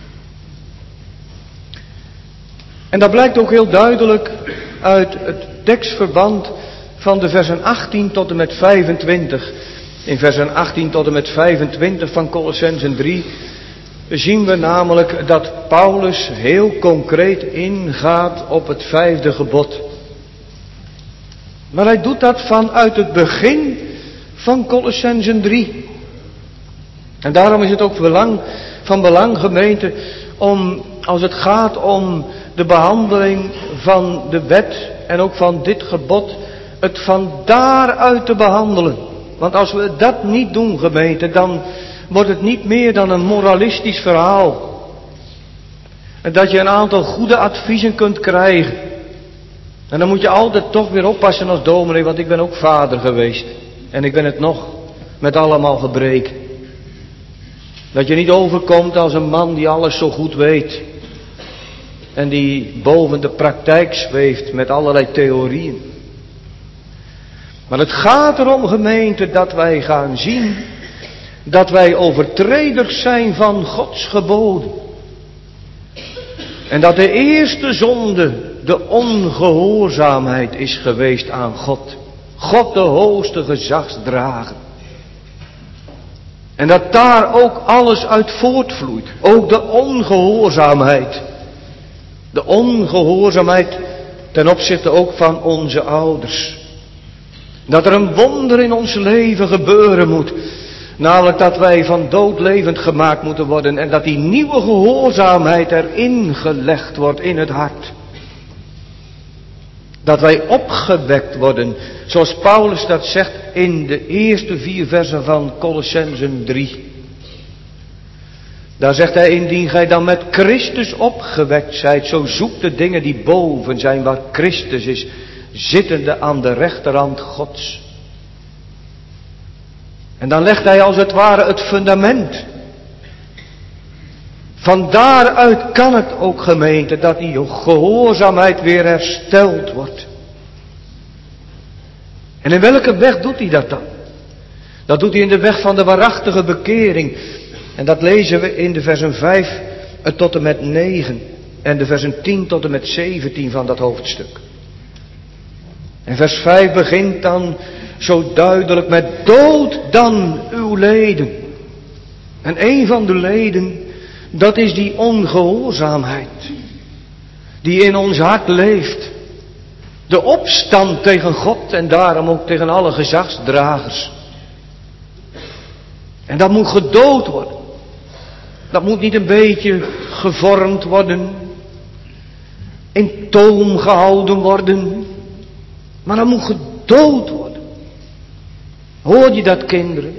En dat blijkt ook heel duidelijk uit het tekstverband van de versen achttien tot en met vijfentwintig. In versen achttien tot en met vijfentwintig van Kolossenzen drie zien we namelijk dat Paulus heel concreet ingaat op het vijfde gebod. Maar hij doet dat vanuit het begin van Kolossenzen drie. En daarom is het ook belang, van belang, gemeente, om als het gaat om de behandeling van de wet en ook van dit gebod, het van daaruit te behandelen. Want als we dat niet doen, gemeente, dan wordt het niet meer dan een moralistisch verhaal. En dat je een aantal goede adviezen kunt krijgen. En dan moet je altijd toch weer oppassen als dominee, want ik ben ook vader geweest. En ik ben het nog, met allemaal gebreken. Dat je niet overkomt als een man die alles zo goed weet. En die boven de praktijk zweeft met allerlei theorieën. Maar het gaat erom, gemeente, dat wij gaan zien dat wij overtreders zijn van Gods geboden. En dat de eerste zonde de ongehoorzaamheid is geweest aan God. God de hoogste gezagsdrager. En dat daar ook alles uit voortvloeit. Ook de ongehoorzaamheid. De ongehoorzaamheid ten opzichte ook van onze ouders. Dat er een wonder in ons leven gebeuren moet. Namelijk dat wij van dood levend gemaakt moeten worden. En dat die nieuwe gehoorzaamheid erin gelegd wordt in het hart. Dat wij opgewekt worden. Zoals Paulus dat zegt in de eerste vier versen van Kolossenzen drie. Daar zegt hij, indien gij dan met Christus opgewekt zijt, zo zoekt de dingen die boven zijn, waar Christus is, zittende aan de rechterhand Gods. En dan legt hij als het ware het fundament. Van daaruit kan het ook, gemeente, dat die gehoorzaamheid weer hersteld wordt. En in welke weg doet hij dat dan? Dat doet hij in de weg van de waarachtige bekering. En dat lezen we in de versen vijf tot en met negen. En de versen tien tot en met zeventien van dat hoofdstuk. En vers vijf begint dan zo duidelijk met dood dan uw leden. En een van de leden, dat is die ongehoorzaamheid. Die in ons hart leeft. De opstand tegen God en daarom ook tegen alle gezagsdragers. En dat moet gedood worden. Dat moet niet een beetje gevormd worden. In toom gehouden worden. Maar dat moet gedood worden. Hoor je dat, kinderen?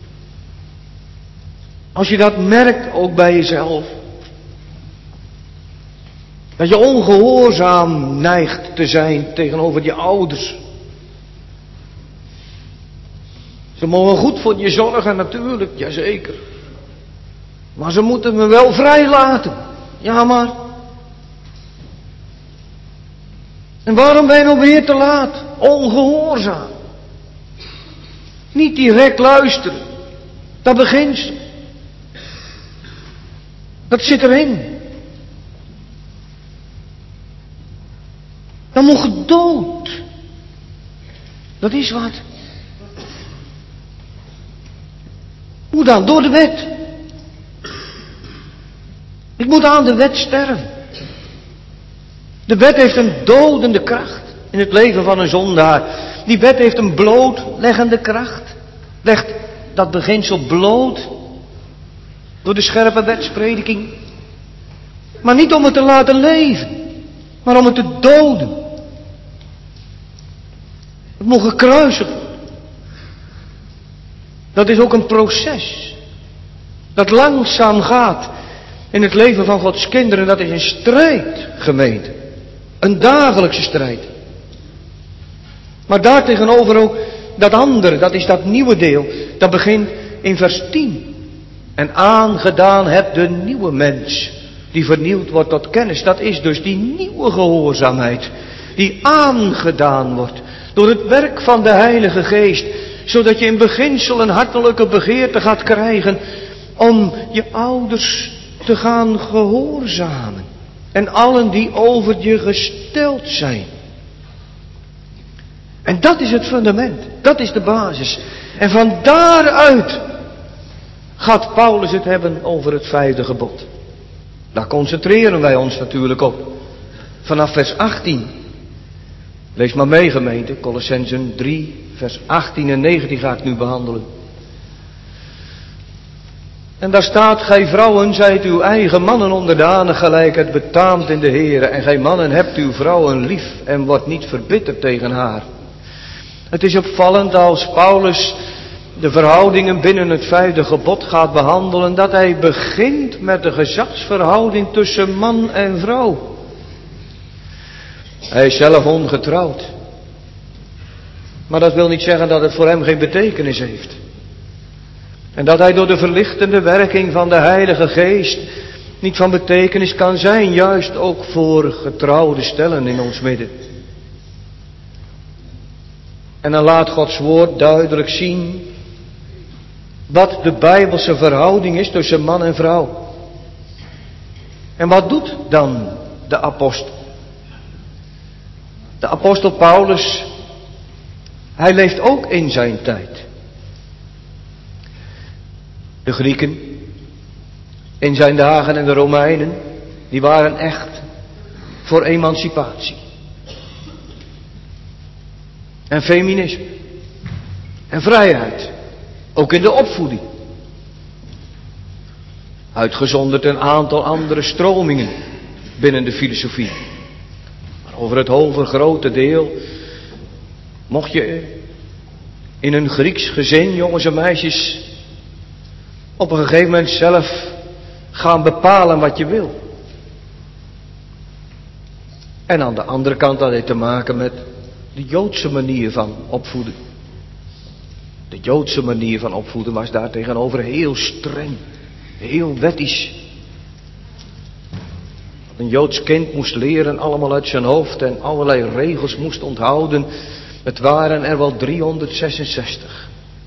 Als je dat merkt ook bij jezelf. Dat je ongehoorzaam neigt te zijn tegenover je ouders. Ze mogen goed voor je zorgen natuurlijk, jazeker. Maar ze moeten me wel vrijlaten. Ja maar. En waarom ben je nog weer te laat? Ongehoorzaam. Niet direct luisteren. Dat beginsel. Dat zit erin. Dan moet gedood. Dat is wat. Hoe dan? Door de wet. Ik moet aan de wet sterven. De wet heeft een dodende kracht in het leven van een zondaar. Die wet heeft een blootleggende kracht. Legt dat beginsel bloot door de scherpe wetsprediking. Maar niet om het te laten leven, maar om het te doden. Het moet gekruisigd worden. Dat is ook een proces. Dat langzaam gaat in het leven van Gods kinderen. Dat is een strijd, gemeente. Een dagelijkse strijd. Maar daartegenover ook dat andere, dat is dat nieuwe deel. Dat begint in vers tien. En aangedaan hebt de nieuwe mens, die vernieuwd wordt tot kennis. Dat is dus die nieuwe gehoorzaamheid, die aangedaan wordt door het werk van de Heilige Geest. Zodat je in beginsel een hartelijke begeerte gaat krijgen om je ouders te gaan gehoorzamen. En allen die over je gesteld zijn. En dat is het fundament. Dat is de basis. En van daaruit gaat Paulus het hebben over het vijfde gebod. Daar concentreren wij ons natuurlijk op. Vanaf vers achttien. Lees maar mee, gemeente. Colossenzen drie, vers achttien en negentien ga ik nu behandelen. En daar staat: gij vrouwen zijt uw eigen mannen onderdanig, gelijk het betaamt in de Here. En gij mannen hebt uw vrouwen lief en wordt niet verbitterd tegen haar. Het is opvallend als Paulus de verhoudingen binnen het vijfde gebod gaat behandelen, dat hij begint met de gezagsverhouding tussen man en vrouw. Hij is zelf ongetrouwd. Maar dat wil niet zeggen dat het voor hem geen betekenis heeft. En dat hij door de verlichtende werking van de Heilige Geest niet van betekenis kan zijn, juist ook voor getrouwde stellen in ons midden. En dan laat Gods woord duidelijk zien wat de Bijbelse verhouding is tussen man en vrouw. En wat doet dan de apostel? De apostel Paulus, hij leeft ook in zijn tijd. De Grieken in zijn dagen en de Romeinen, die waren echt voor emancipatie. En feminisme. En vrijheid. Ook in de opvoeding. Uitgezonderd een aantal andere stromingen binnen de filosofie. Maar over het overgrote deel, mocht je in een Grieks gezin, jongens en meisjes, op een gegeven moment zelf gaan bepalen wat je wil. En aan de andere kant had het te maken met de Joodse manier van opvoeden. De Joodse manier van opvoeden was daar tegenover heel streng, heel wettisch. Een Joods kind moest leren allemaal uit zijn hoofd en allerlei regels moest onthouden. Het waren er wel driehonderdzesenzestig.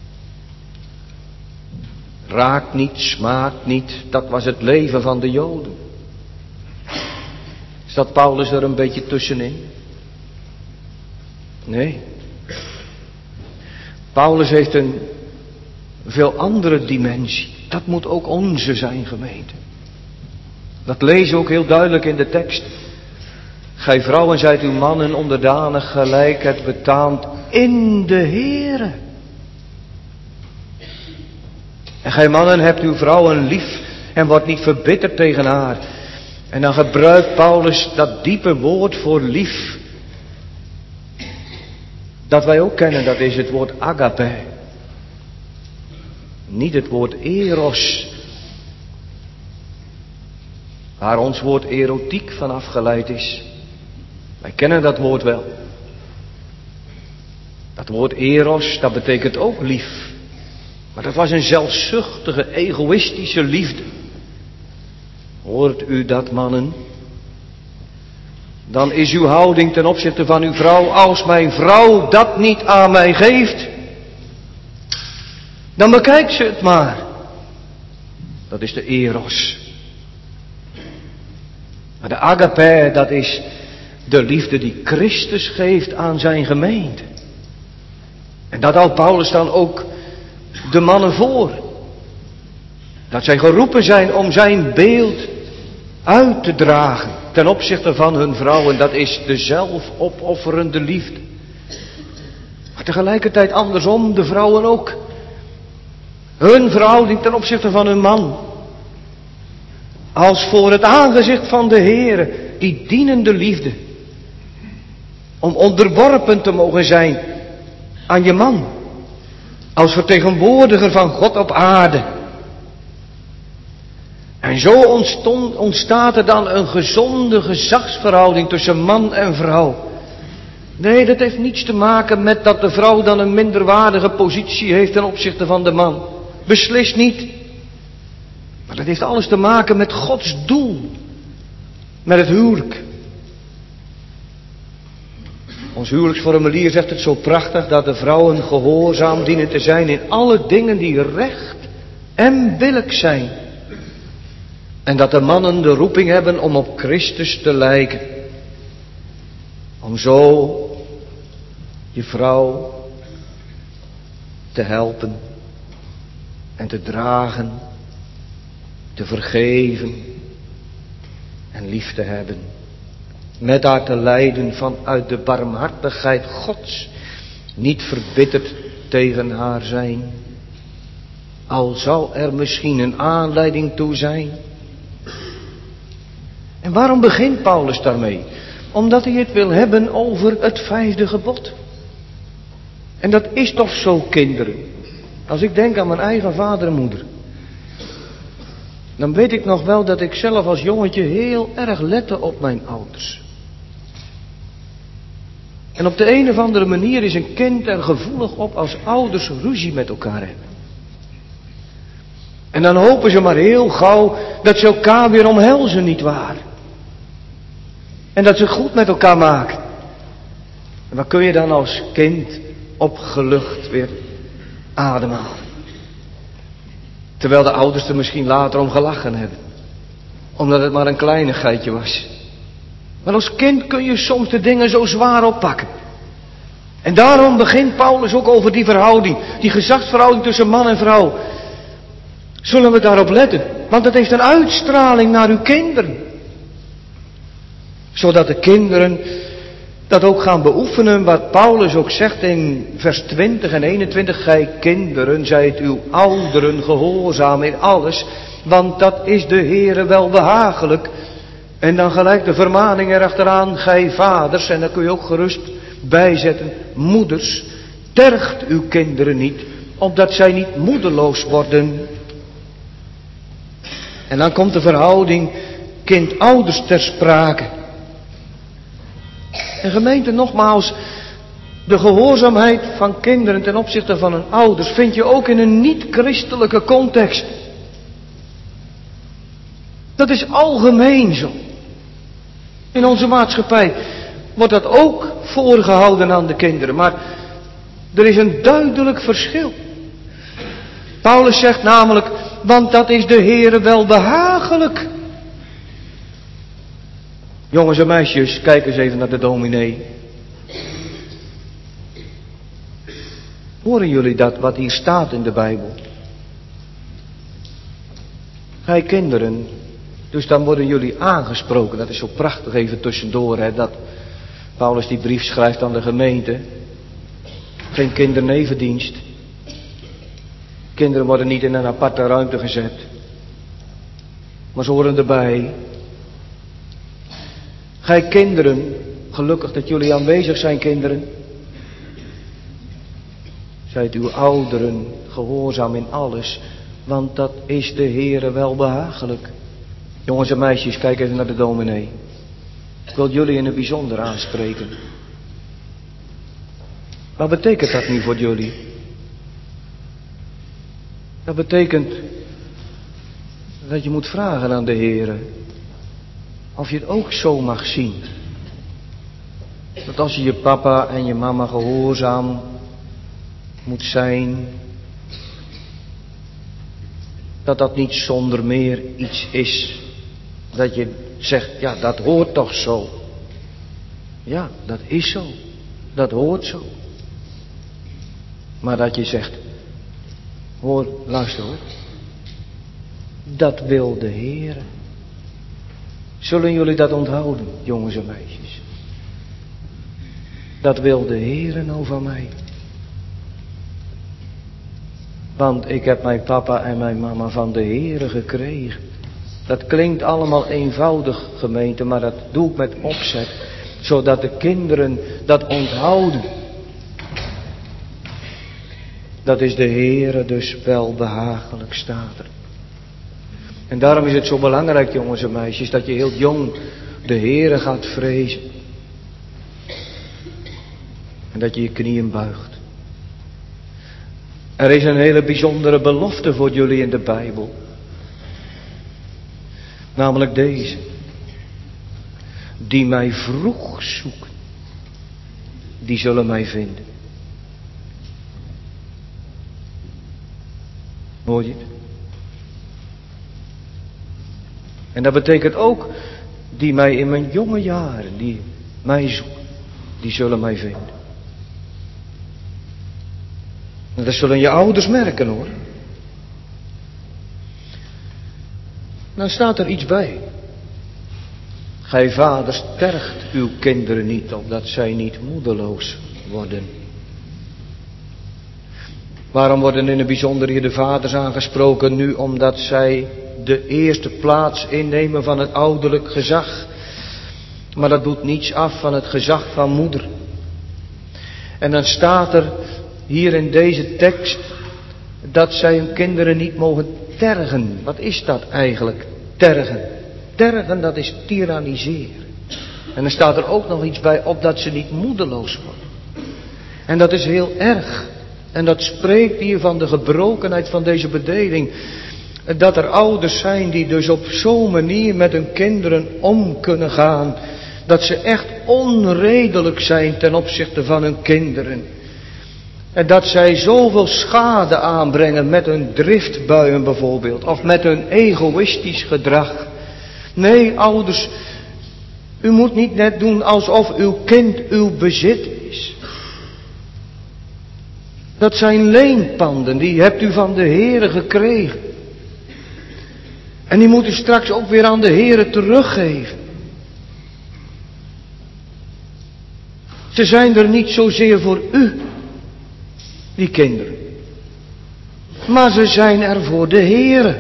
Raakt niet, smaakt niet, dat was het leven van de Joden. Zat Paulus er een beetje tussenin? Nee. Paulus heeft een veel andere dimensie. Dat moet ook onze zijn, gemeente. Dat lezen we ook heel duidelijk in de tekst. Gij vrouwen zijt uw mannen onderdanig gelijk het betaamt in de Heere. En gij mannen hebt uw vrouwen lief en wordt niet verbitterd tegen haar. En dan gebruikt Paulus dat diepe woord voor lief. Dat wij ook kennen, dat is het woord agape. Niet het woord eros. Waar ons woord erotiek van afgeleid is. Wij kennen dat woord wel. Dat woord eros, dat betekent ook lief. Maar dat was een zelfzuchtige, egoïstische liefde. Hoort u dat, mannen? Dan is uw houding ten opzichte van uw vrouw, als mijn vrouw dat niet aan mij geeft, dan bekijkt ze het maar. Dat is de eros. Maar de agape, dat is de liefde die Christus geeft aan zijn gemeente. En dat houdt Paulus dan ook de mannen voor. Dat zij geroepen zijn om zijn beeld uit te dragen ten opzichte van hun vrouwen. Dat is de zelfopofferende liefde. Maar tegelijkertijd andersom, de vrouwen ook. Hun verhouding ten opzichte van hun man. Als voor het aangezicht van de Heere, die dienende liefde. Om onderworpen te mogen zijn aan je man. Als vertegenwoordiger van God op aarde. En zo ontstond, ontstaat er dan een gezonde gezagsverhouding tussen man en vrouw. Nee, dat heeft niets te maken met dat de vrouw dan een minderwaardige positie heeft ten opzichte van de man. Beslist niet. Maar dat heeft alles te maken met Gods doel. Met het huwelijk. Ons huwelijksformulier zegt het zo prachtig dat de vrouwen gehoorzaam dienen te zijn in alle dingen die recht en billijk zijn. En dat de mannen de roeping hebben om op Christus te lijken. Om zo je vrouw te helpen en te dragen, te vergeven en lief te hebben. Met haar te lijden vanuit de barmhartigheid Gods. Niet verbitterd tegen haar zijn. Al zou er misschien een aanleiding toe zijn. En waarom begint Paulus daarmee? Omdat hij het wil hebben over het vijfde gebod. En dat is toch zo, kinderen. Als ik denk aan mijn eigen vader en moeder. Dan weet ik nog wel dat ik zelf als jongetje heel erg lette op mijn ouders. En op de een of andere manier is een kind er gevoelig op als ouders ruzie met elkaar hebben. En dan hopen ze maar heel gauw dat ze elkaar weer omhelzen, nietwaar? En dat ze het goed met elkaar maken. En waar kun je dan als kind opgelucht weer ademhalen? Terwijl de ouders er misschien later om gelachen hebben. Omdat het maar een kleinigheidje was. Maar als kind kun je soms de dingen zo zwaar oppakken. En daarom begint Paulus ook over die verhouding. Die gezagsverhouding tussen man en vrouw. Zullen we daarop letten? Want het heeft een uitstraling naar uw kinderen. Zodat de kinderen dat ook gaan beoefenen. Wat Paulus ook zegt in vers twintig en eenentwintig. Gij kinderen, zijt uw ouderen gehoorzaam in alles. Want dat is de Heere wel behagelijk. En dan gelijk de vermaning erachteraan. Gij vaders, en daar kun je ook gerust bijzetten. Moeders, tergt uw kinderen niet. Opdat zij niet moedeloos worden. En dan komt de verhouding kind-ouders ter sprake. En gemeente, nogmaals, de gehoorzaamheid van kinderen ten opzichte van hun ouders vind je ook in een niet-christelijke context. Dat is algemeen zo. In onze maatschappij wordt dat ook voorgehouden aan de kinderen. Maar er is een duidelijk verschil. Paulus zegt namelijk, want dat is de Heere wel behagelijk. Jongens en meisjes, kijk eens even naar de dominee. Horen jullie dat wat hier staat in de Bijbel? Gij kinderen, dus dan worden jullie aangesproken. Dat is zo prachtig even tussendoor, hè, dat Paulus die brief schrijft aan de gemeente. Geen kindernevendienst. Kinderen worden niet in een aparte ruimte gezet. Maar ze horen erbij. Gij kinderen, gelukkig dat jullie aanwezig zijn, kinderen. Zijt uw ouderen gehoorzaam in alles, want dat is de Heere wel behagelijk. Jongens en meisjes, kijk even naar de dominee. Ik wil jullie in het bijzonder aanspreken. Wat betekent dat nu voor jullie? Dat betekent dat je moet vragen aan de Heere of je het ook zo mag zien. Dat als je je papa en je mama gehoorzaam moet zijn, dat dat niet zonder meer iets is dat je zegt, ja, dat hoort toch zo. Ja, dat is zo. Dat hoort zo. Maar dat je zegt, hoor, luister hoor. Dat wil de Heere. Zullen jullie dat onthouden, jongens en meisjes? Dat wil de Heere nou van mij. Want ik heb mijn papa en mijn mama van de Heere gekregen. Dat klinkt allemaal eenvoudig, gemeente, maar dat doe ik met opzet. Zodat de kinderen dat onthouden. Dat is de Heere dus wel behagelijk, staat er. En daarom is het zo belangrijk, jongens en meisjes, dat je heel jong de Heere gaat vrezen. En dat je je knieën buigt. Er is een hele bijzondere belofte voor jullie in de Bijbel. Namelijk deze. Die mij vroeg zoeken, die zullen mij vinden. Hoor je het? En dat betekent ook, die mij in mijn jonge jaren, die mij zoeken, die zullen mij vinden. En dat zullen je ouders merken hoor. Dan staat er iets bij. Gij vaders tergt uw kinderen niet, opdat zij niet moedeloos worden. Waarom worden in het bijzonder hier de vaders aangesproken? Nu omdat zij de eerste plaats innemen van het ouderlijk gezag. Maar dat doet niets af van het gezag van moeder. En dan staat er hier in deze tekst dat zij hun kinderen niet mogen tergen. Wat is dat eigenlijk? Tergen. Tergen, dat is tyranniseren. En dan staat er ook nog iets bij, opdat ze niet moedeloos worden. En dat is heel erg. En dat spreekt hier van de gebrokenheid van deze bedeling. Dat er ouders zijn die dus op zo'n manier met hun kinderen om kunnen gaan. Dat ze echt onredelijk zijn ten opzichte van hun kinderen. En dat zij zoveel schade aanbrengen met hun driftbuien bijvoorbeeld. Of met hun egoïstisch gedrag. Nee, ouders, u moet niet net doen alsof uw kind uw bezit is. Dat zijn leenpanden, die hebt u van de Heere gekregen. En die moet u straks ook weer aan de Heere teruggeven. Ze zijn er niet zozeer voor u, die kinderen. Maar ze zijn er voor de Heere.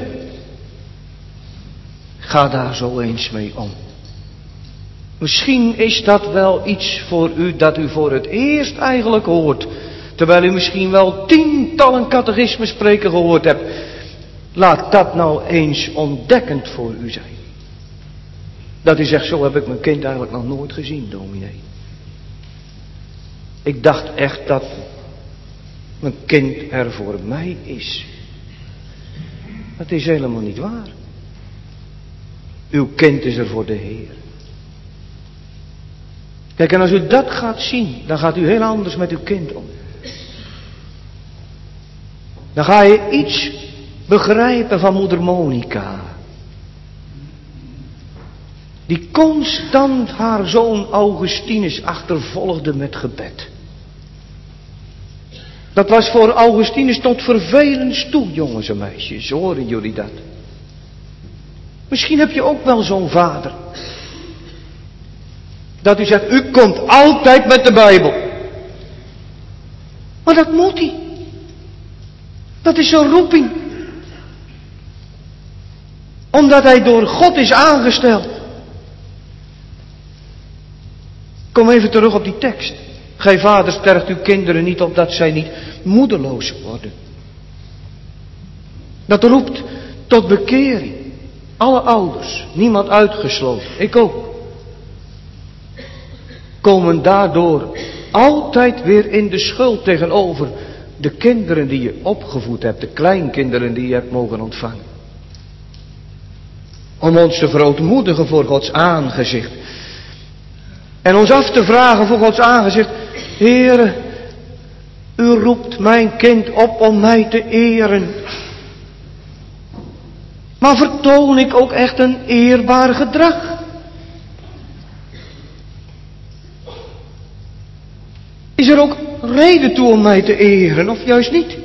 Ga daar zo eens mee om. Misschien is dat wel iets voor u dat u voor het eerst eigenlijk hoort. Terwijl u misschien wel tientallen catechismen spreken gehoord hebt. Laat dat nou eens ontdekkend voor u zijn. Dat u zegt, zo heb ik mijn kind eigenlijk nog nooit gezien, dominee. Ik dacht echt dat mijn kind er voor mij is. Dat is helemaal niet waar. Uw kind is er voor de Heer. Kijk, en als u dat gaat zien, dan gaat u heel anders met uw kind om. Dan ga je iets begrijpen van moeder Monica. Die constant haar zoon Augustinus achtervolgde met gebed. Dat was voor Augustinus tot vervelens toe, jongens en meisjes. Horen jullie dat? Misschien heb je ook wel zo'n vader. Dat u zegt, u komt altijd met de Bijbel. Maar dat moet hij. Dat is zijn roeping. Omdat hij door God is aangesteld. Kom even terug op die tekst. Gij vaders sterft uw kinderen niet op dat zij niet moedeloos worden. Dat roept tot bekering. Alle ouders, niemand uitgesloten, ik ook. Komen daardoor altijd weer in de schuld tegenover de kinderen die je opgevoed hebt, de kleinkinderen die je hebt mogen ontvangen. Om ons te verootmoedigen voor Gods aangezicht. En ons af te vragen voor Gods aangezicht. Heere, u roept mijn kind op om mij te eren. Maar vertoon ik ook echt een eerbaar gedrag? Is er ook reden toe om mij te eren of juist niet?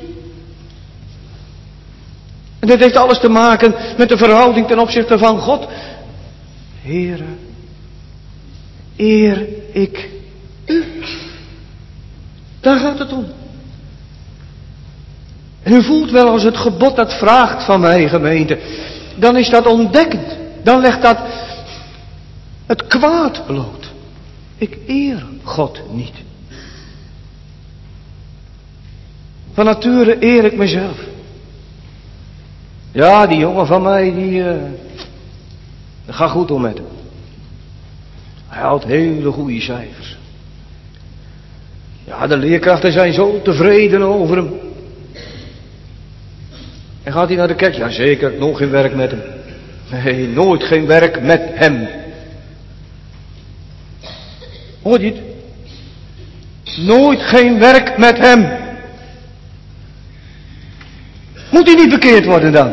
En dat heeft alles te maken met de verhouding ten opzichte van God. Heere, eer ik u? Daar gaat het om. En u voelt wel als het gebod dat vraagt van mij, gemeente, dan is dat ontdekkend. Dan legt dat het kwaad bloot. Ik eer God niet. Van nature eer ik mezelf. Ja, die jongen van mij, die uh, dat gaat goed om met hem. Hij haalt hele goede cijfers. Ja, de leerkrachten zijn zo tevreden over hem. En gaat hij naar de kerk? Ja, zeker, nog geen werk met hem. Nee, nooit geen werk met hem. Hoor je het? Nooit geen werk met hem. Moet hij niet bekeerd worden dan?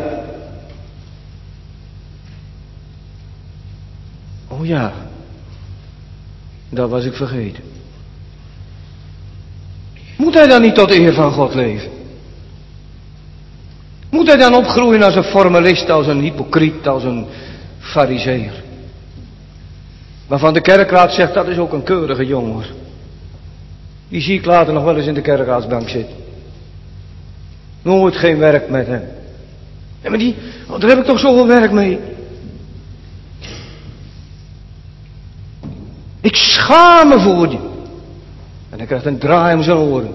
Oh ja, dat was ik vergeten. Moet hij dan niet tot eer van God leven? Moet hij dan opgroeien als een formalist, als een hypocriet, als een farizeer? Waarvan de kerkraad zegt, dat is ook een keurige jongen hoor. Die zie ik later nog wel eens in de kerkraadsbank zitten. Nooit geen werk met hem. Ja, maar die, oh, daar heb ik toch zoveel werk mee. Ik schaam me voor die. En hij krijgt een draai om zijn oren.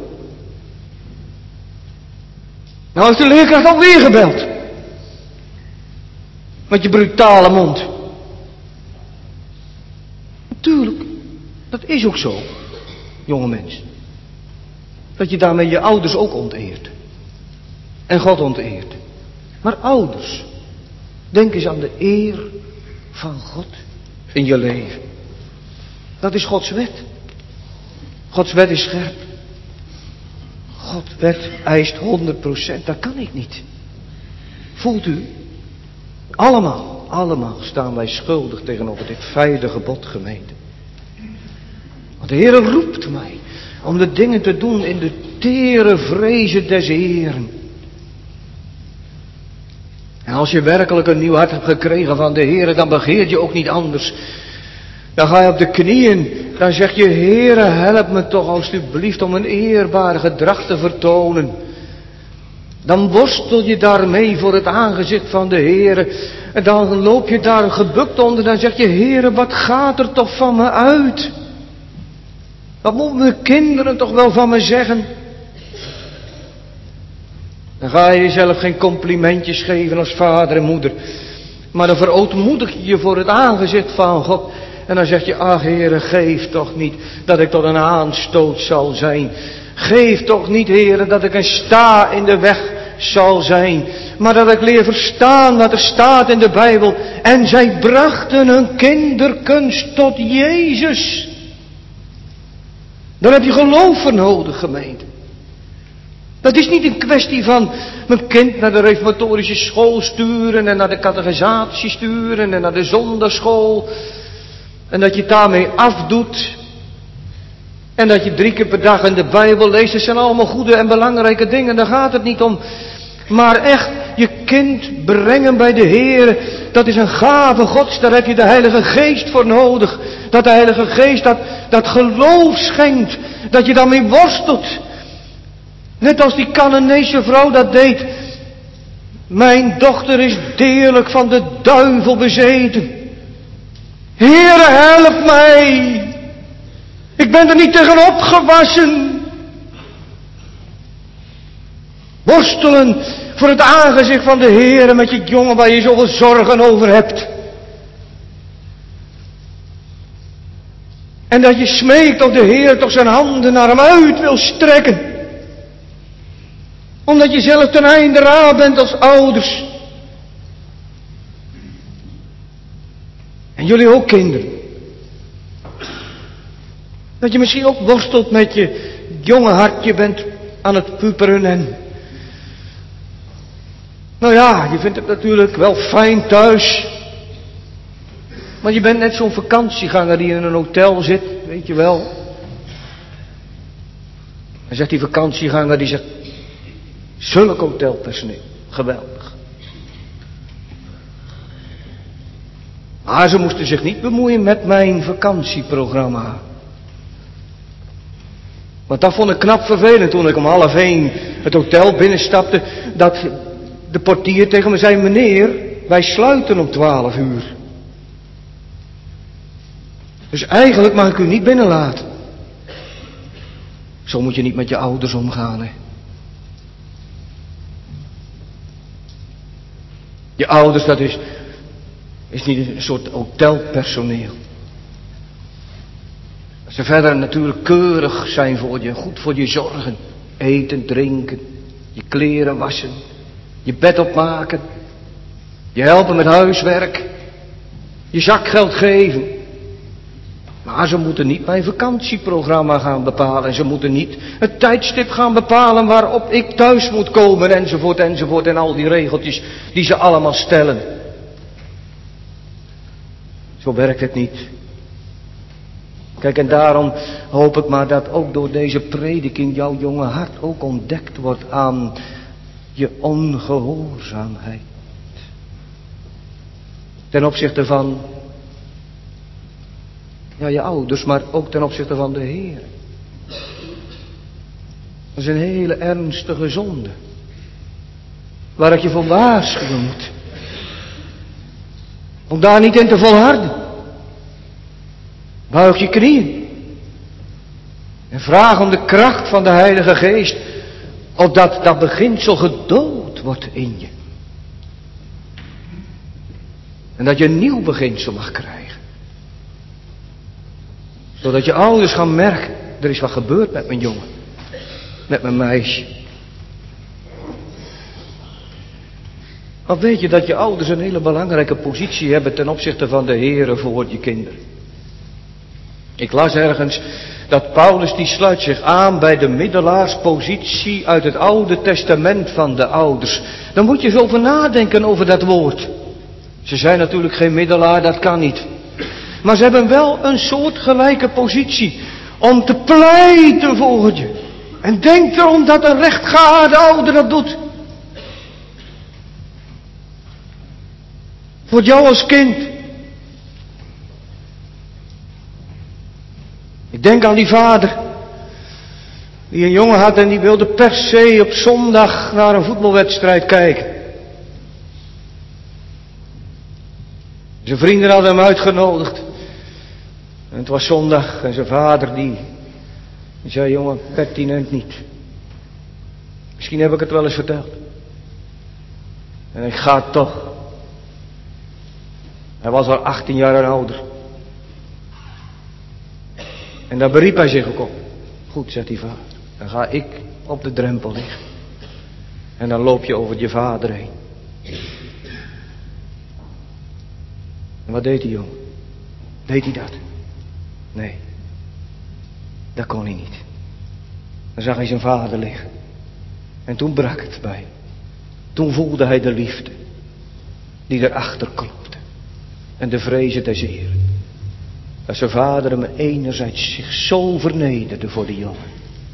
Nou heeft de leerkracht alweer gebeld. Met je brutale mond. Natuurlijk, dat is ook zo, jonge mens. Dat je daarmee je ouders ook onteert. En God onteert. Maar ouders, denk eens aan de eer van God in je leven. Dat is Gods wet. Gods wet is scherp. Gods wet eist honderd procent. Dat kan ik niet. Voelt u? Allemaal, allemaal staan wij schuldig tegenover dit vijfde gebod, gemeente. Want de Heer roept mij om de dingen te doen in de tere vrezen des Heeren. En als je werkelijk een nieuw hart hebt gekregen van de Heer, dan begeert je ook niet anders. Dan ga je op de knieën, dan zeg je, Heere, help me toch alstublieft om een eerbaar gedrag te vertonen. Dan worstel je daarmee voor het aangezicht van de Heere. En dan loop je daar gebukt onder, dan zeg je, Heere, wat gaat er toch van me uit? Wat moeten mijn kinderen toch wel van me zeggen? Dan ga je jezelf geen complimentjes geven als vader en moeder. Maar dan verootmoedig je je voor het aangezicht van God. En dan zeg je, ach Heere, geef toch niet dat ik tot een aanstoot zal zijn. Geef toch niet, Heere, dat ik een sta in de weg zal zijn. Maar dat ik leer verstaan wat er staat in de Bijbel. En zij brachten hun kinderkunst tot Jezus. Dan heb je geloof voor nodig, gemeente. Dat is niet een kwestie van mijn kind naar de reformatorische school sturen en naar de catechisatie sturen en naar de zondagschool. En dat je het daarmee afdoet. En dat je drie keer per dag in de Bijbel leest. Dat zijn allemaal goede en belangrijke dingen. Daar gaat het niet om. Maar echt, je kind brengen bij de Heer. Dat is een gave Gods. Daar heb je de Heilige Geest voor nodig. Dat de Heilige Geest dat, dat geloof schenkt. Dat je daarmee worstelt. Net als die Canaanese vrouw dat deed. Mijn dochter is deerlijk van de duivel bezeten. Heere, help mij. Ik ben er niet tegen opgewassen. Worstelen voor het aangezicht van de Heere met je jongen waar je zoveel zorgen over hebt. En dat je smeekt of de Heer toch zijn handen naar hem uit wil strekken. Omdat je zelf ten einde raad bent als ouders. En jullie ook kinderen. Dat je misschien ook worstelt met je jonge hartje, bent aan het puperen en... Nou ja, je vindt het natuurlijk wel fijn thuis. Maar je bent net zo'n vakantieganger die in een hotel zit, weet je wel. En zegt die vakantieganger, die zegt... Zulk hotelpersoneel, geweldig. Maar ze moesten zich niet bemoeien met mijn vakantieprogramma. Want dat vond ik knap vervelend toen ik om half één het hotel binnenstapte. Dat de portier tegen me zei, meneer, wij sluiten om twaalf uur. Dus eigenlijk mag ik u niet binnenlaten. Zo moet je niet met je ouders omgaan, hè. Je ouders, dat is, is niet een soort hotelpersoneel. Dat ze verder natuurlijk keurig zijn voor je, goed voor je zorgen. Eten, drinken, je kleren wassen, je bed opmaken, je helpen met huiswerk, je zakgeld geven. Maar ze moeten niet mijn vakantieprogramma gaan bepalen. En ze moeten niet het tijdstip gaan bepalen waarop ik thuis moet komen. Enzovoort, enzovoort. En al die regeltjes die ze allemaal stellen. Zo werkt het niet. Kijk, en daarom hoop ik maar dat ook door deze prediking jouw jonge hart ook ontdekt wordt aan je ongehoorzaamheid. Ten opzichte van... Ja, je ouders, maar ook ten opzichte van de Heer. Dat is een hele ernstige zonde. Waar ik je voor waarschuwen moet. Om daar niet in te volharden. Buig je knieën. En vraag om de kracht van de Heilige Geest. Opdat dat beginsel gedood wordt in je. En dat je een nieuw beginsel mag krijgen. Zodat je ouders gaan merken, er is wat gebeurd met mijn jongen. Met mijn meisje. Maar weet je dat je ouders een hele belangrijke positie hebben ten opzichte van de Heere voor je kinderen. Ik las ergens dat Paulus die sluit zich aan bij de middelaarspositie uit het Oude Testament van de ouders. Dan moet je eens over nadenken over dat woord. Ze zijn natuurlijk geen middelaar, dat kan niet. Maar ze hebben wel een soortgelijke positie om te pleiten voor je. En denk erom dat een rechtgaarde ouder dat doet. Voor jou als kind. Ik denk aan die vader. Die een jongen had en die wilde per se op zondag naar een voetbalwedstrijd kijken. Zijn vrienden hadden hem uitgenodigd. En het was zondag en zijn vader die, die zei, jongen, pertinent niet. Misschien heb ik het wel eens verteld. En ik ga toch. Hij was al achttien jaar ouder. En daar beriep hij zich ook op. Goed, zegt die vader. Dan ga ik op de drempel liggen. En dan loop je over je vader heen. En wat deed die jongen? Deed hij dat? Nee. Dat kon hij niet. Dan zag hij zijn vader liggen. En toen brak het bij hem. Toen voelde hij de liefde. Die erachter klopte. En de vrezen des Heren. Dat zijn vader hem enerzijds zich zo vernederde voor die jongen.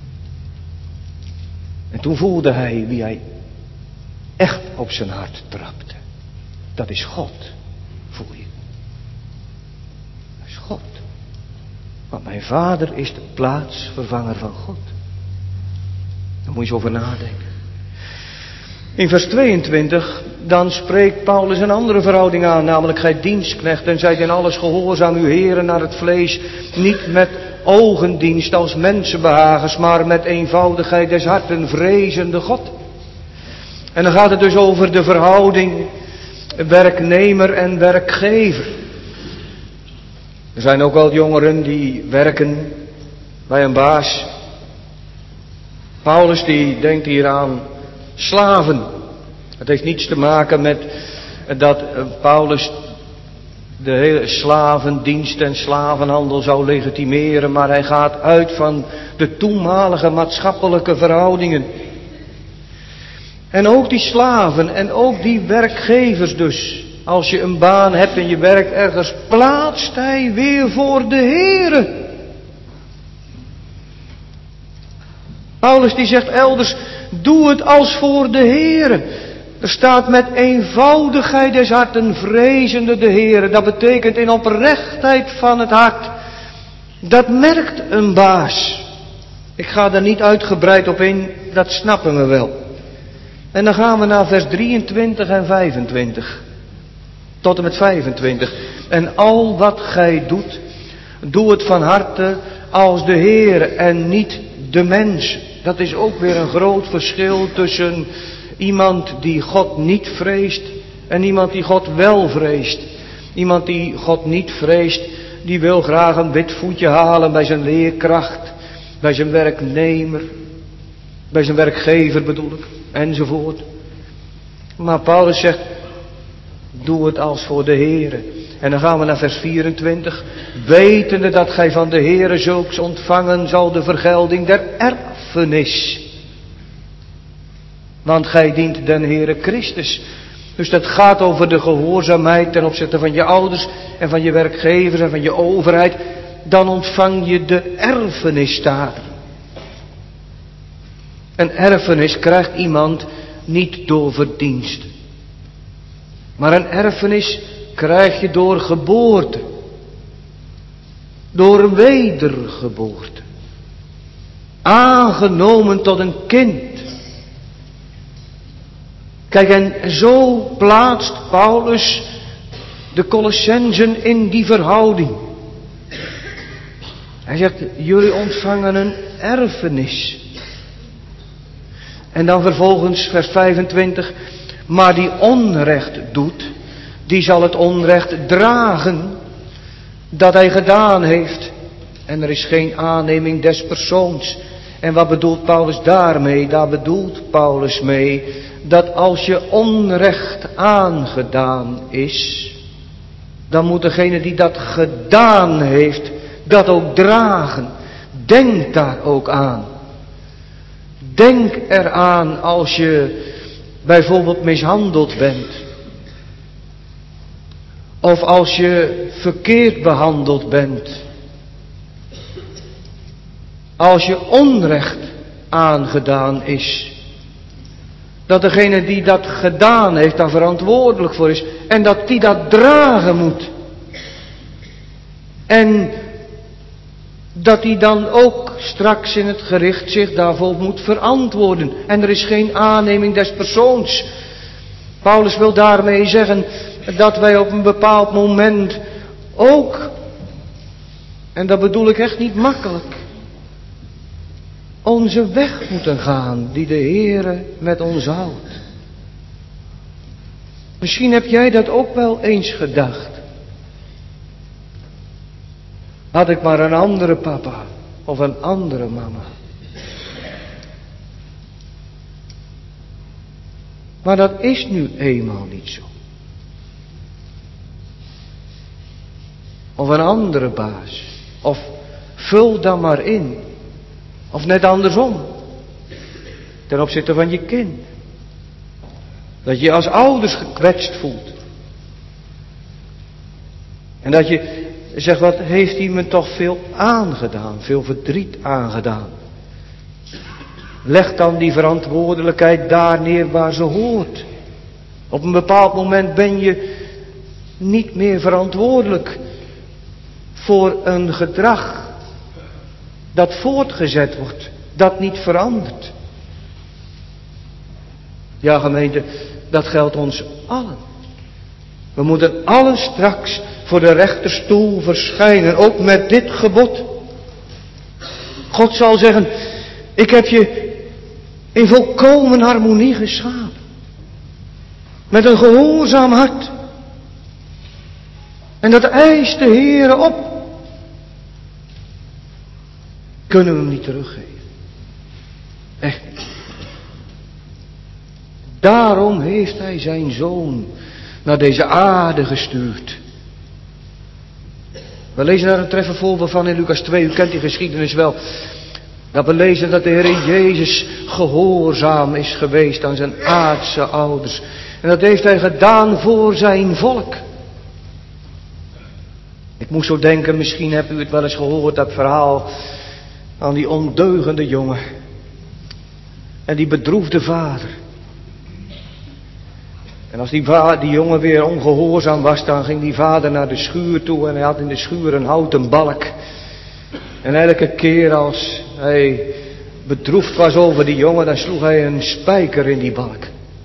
En toen voelde hij wie hij echt op zijn hart trapte. Dat is God, voel je. Dat is God. Want mijn vader is de plaatsvervanger van God. Daar moet je eens over nadenken. In vers tweeëntwintig, dan spreekt Paulus een andere verhouding aan, namelijk gij dienstknecht en zijt in alles gehoorzaam uw heren naar het vlees, niet met ogendienst als mensenbehagens, maar met eenvoudigheid des harten, vrezende God. En dan gaat het dus over de verhouding werknemer en werkgever. Er zijn ook wel jongeren die werken bij een baas. Paulus die denkt hier aan slaven. Het heeft niets te maken met dat Paulus de hele slavendienst en slavenhandel zou legitimeren, maar hij gaat uit van de toenmalige maatschappelijke verhoudingen. En ook die slaven en ook die werkgevers dus. Als je een baan hebt en je werkt ergens, plaatst hij weer voor de Heere. Paulus die zegt elders, doe het als voor de Heere. Er staat met eenvoudigheid des harten, vrezende de Heere. Dat betekent in oprechtheid van het hart. Dat merkt een baas. Ik ga daar niet uitgebreid op in, dat snappen we wel. En dan gaan we naar vers drieëntwintig en vijfentwintig. Tot en met vijfentwintig. En al wat gij doet, doe het van harte als de Heere en niet de mens. Dat is ook weer een groot verschil tussen iemand die God niet vreest en iemand die God wel vreest. Iemand die God niet vreest, die wil graag een wit voetje halen bij zijn leerkracht, bij zijn werknemer, bij zijn werkgever bedoel ik, enzovoort. Maar Paulus zegt, doe het als voor de Heere. En dan gaan we naar vers vierentwintig. Wetende dat gij van de Heere zulks ontvangen zal de vergelding der erfenis. Want gij dient den Heere Christus. Dus dat gaat over de gehoorzaamheid ten opzichte van je ouders en van je werkgevers en van je overheid. Dan ontvang je de erfenis staat. Een erfenis krijgt iemand niet door verdienst. Maar een erfenis krijg je door geboorte. Door wedergeboorte. Aangenomen tot een kind. Kijk, en zo plaatst Paulus de Colossensen in die verhouding. Hij zegt, jullie ontvangen een erfenis. En dan vervolgens vers vijfentwintig. Maar die onrecht doet, die zal het onrecht dragen dat hij gedaan heeft. En er is geen aanneming des persoons. En wat bedoelt Paulus daarmee? Daar bedoelt Paulus mee dat als je onrecht aangedaan is, dan moet degene die dat gedaan heeft, dat ook dragen. Denk daar ook aan. Denk eraan als je bijvoorbeeld mishandeld bent. Of als je verkeerd behandeld bent. Als je onrecht aangedaan is. Dat degene die dat gedaan heeft daar verantwoordelijk voor is. En dat die dat dragen moet. En dat hij dan ook straks in het gericht zich daarvoor moet verantwoorden. En er is geen aanneming des persoons. Paulus wil daarmee zeggen dat wij op een bepaald moment ook, en dat bedoel ik echt niet makkelijk, onze weg moeten gaan die de Heere met ons houdt. Misschien heb jij dat ook wel eens gedacht. Had ik maar een andere papa of een andere mama. Maar dat is nu eenmaal niet zo. Of een andere baas. Of vul dan maar in. Of net andersom. Ten opzichte van je kind. Dat je je als ouders gekwetst voelt. En dat je Zeg, wat heeft hij me toch veel aangedaan, veel verdriet aangedaan. Leg dan die verantwoordelijkheid daar neer waar ze hoort. Op een bepaald moment ben je niet meer verantwoordelijk voor een gedrag dat voortgezet wordt, dat niet verandert. Ja, gemeente, dat geldt ons allen. We moeten allen straks voor de rechterstoel verschijnen, ook met dit gebod. God zal zeggen, ik heb je in volkomen harmonie geschapen. Met een gehoorzaam hart. En dat eist de Heere op. Kunnen we hem niet teruggeven. Echt niet. Daarom heeft hij zijn zoon naar deze aarde gestuurd. We lezen daar een treffend voorbeeld van in Lucas twee. U kent die geschiedenis wel. Dat we lezen dat de Heer Jezus gehoorzaam is geweest aan zijn aardse ouders. En dat heeft hij gedaan voor zijn volk. Ik moest zo denken, misschien hebt u het wel eens gehoord, dat verhaal aan die ondeugende jongen. En die bedroefde vader. En als die, va- die jongen weer ongehoorzaam was, dan ging die vader naar de schuur toe en hij had in de schuur een houten balk. En elke keer als hij bedroefd was over die jongen, dan sloeg hij een spijker in die balk.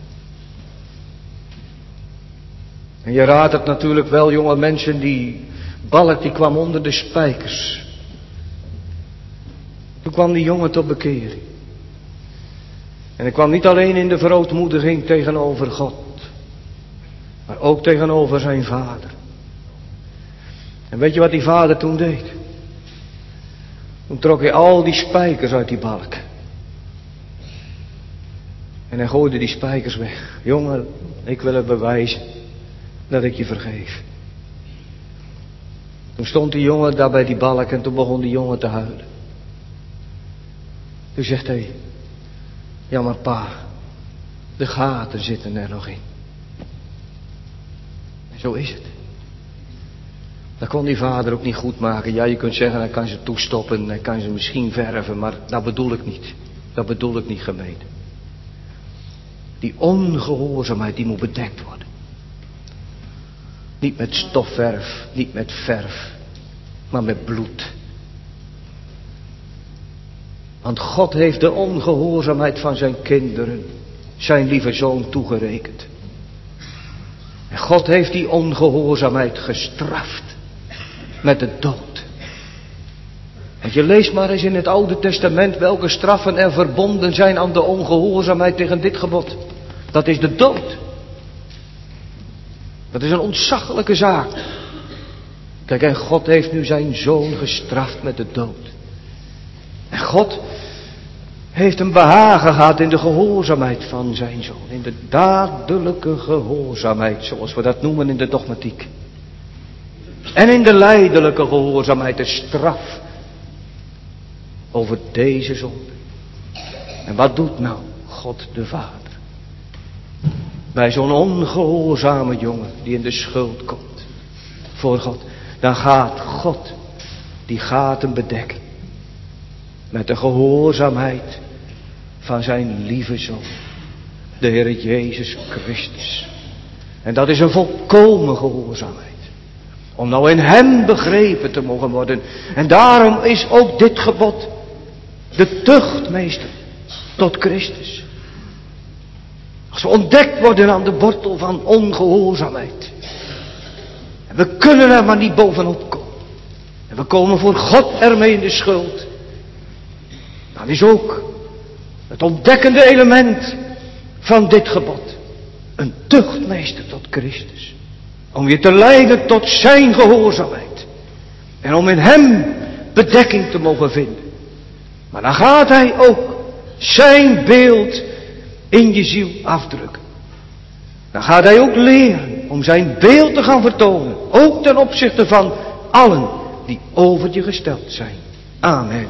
En je raadt het natuurlijk wel, jonge mensen, die balk die kwam onder de spijkers. Toen kwam die jongen tot bekering. En hij kwam niet alleen in de verootmoediging tegenover God, maar ook tegenover zijn vader. En weet je wat die vader toen deed? Toen trok hij al die spijkers uit die balk. En hij gooide die spijkers weg. Jongen, ik wil het bewijzen dat ik je vergeef. Toen stond die jongen daar bij die balk en toen begon die jongen te huilen. Toen zegt hij, ja maar pa, de gaten zitten er nog in. En zo is het. Dat kon die vader ook niet goed maken. Ja, je kunt zeggen, hij kan ze toestoppen, hij kan ze misschien verven, maar dat bedoel ik niet. Dat bedoel ik niet, gemeente. Die ongehoorzaamheid, die moet bedekt worden. Niet met stofverf, niet met verf, maar met bloed. Want God heeft de ongehoorzaamheid van zijn kinderen, zijn lieve zoon, toegerekend. En God heeft die ongehoorzaamheid gestraft met de dood. En je leest maar eens in het Oude Testament welke straffen er verbonden zijn aan de ongehoorzaamheid tegen dit gebod. Dat is de dood. Dat is een ontzaglijke zaak. Kijk, en God heeft nu zijn zoon gestraft met de dood. En God heeft een behagen gehad in de gehoorzaamheid van zijn zoon. In de dadelijke gehoorzaamheid, zoals we dat noemen in de dogmatiek. En in de lijdelijke gehoorzaamheid, de straf over deze zonde. En wat doet nou God de Vader? Bij zo'n ongehoorzame jongen die in de schuld komt voor God. Dan gaat God, die gaat hem bedekken. Met de gehoorzaamheid van zijn lieve zoon. De Heer Jezus Christus. En dat is een volkomen gehoorzaamheid. Om nou in hem begrepen te mogen worden. En daarom is ook dit gebod de tuchtmeester tot Christus. Als we ontdekt worden aan de wortel van ongehoorzaamheid. En we kunnen er maar niet bovenop komen. En we komen voor God ermee in de schuld. Dan is ook het ontdekkende element van dit gebod een tuchtmeester tot Christus. Om je te leiden tot zijn gehoorzaamheid. En om in hem bedekking te mogen vinden. Maar dan gaat hij ook zijn beeld in je ziel afdrukken. Dan gaat hij ook leren om zijn beeld te gaan vertonen. Ook ten opzichte van allen die over je gesteld zijn. Amen.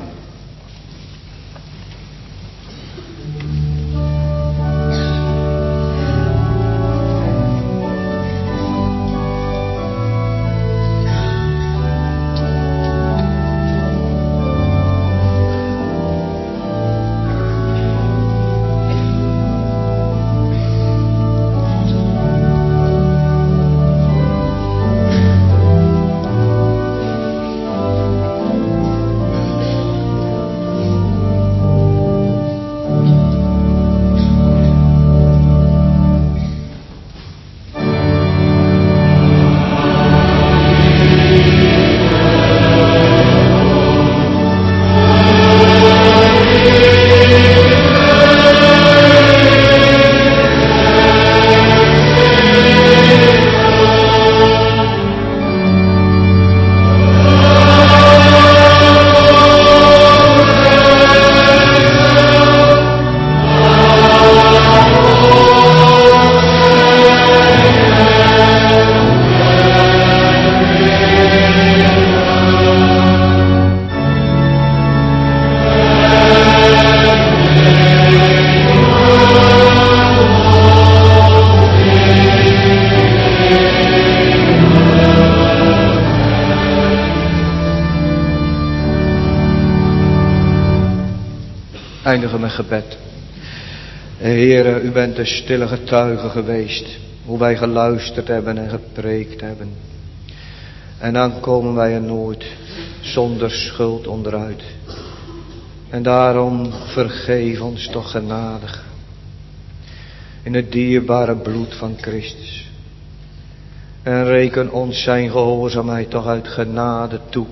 eindigen met gebed. Heere, u bent de stille getuige geweest. Hoe wij geluisterd hebben en gepreekt hebben. En dan komen wij er nooit zonder schuld onderuit. En daarom vergeef ons toch genadig. In het dierbare bloed van Christus. En reken ons zijn gehoorzaamheid toch uit genade toe.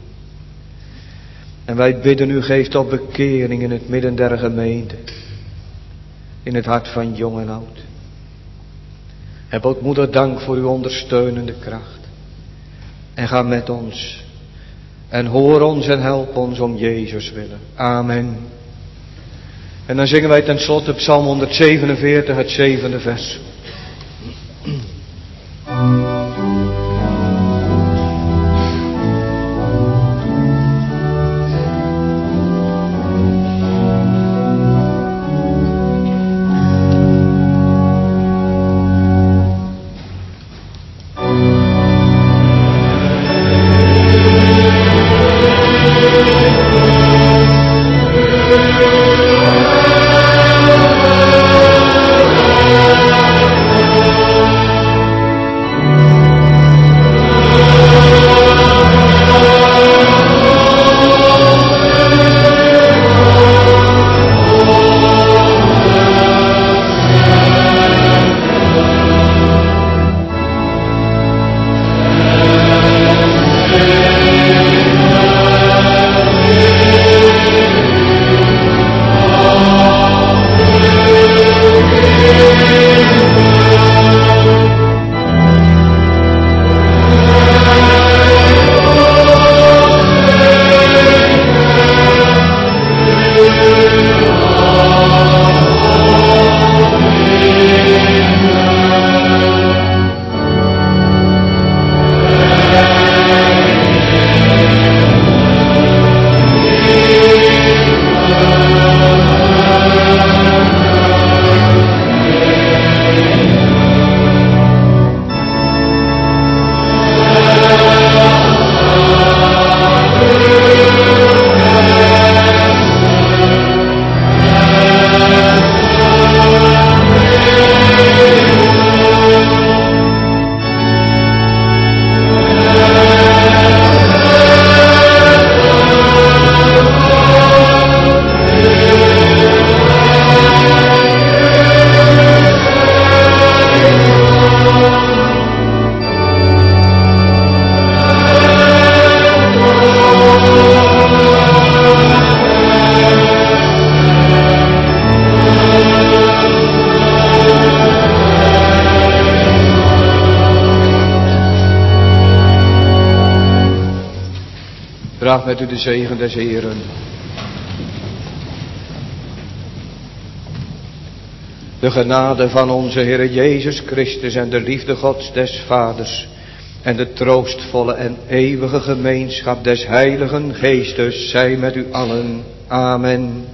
En wij bidden u, geef tot bekering in het midden der gemeente. In het hart van jong en oud. Heb ook moeder dank voor uw ondersteunende kracht. En ga met ons. En hoor ons en help ons om Jezus willen. Amen. En dan zingen wij tenslotte Psalm honderdzevenenveertig, het zevende vers. Draag met u de zegen des Heeren. De genade van onze Heer Jezus Christus en de liefde Gods des Vaders en de troostvolle en eeuwige gemeenschap des Heiligen Geestes zij met u allen. Amen.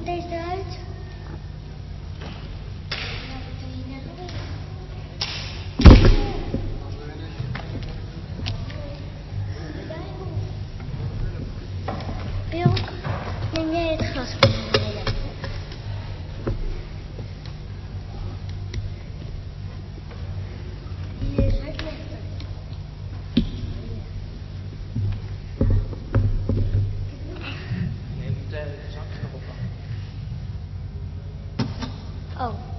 Moet deze eruit? Wil, neem jij het glas van mij? Hier is het lichter. Neem de zakje nog op. Oh.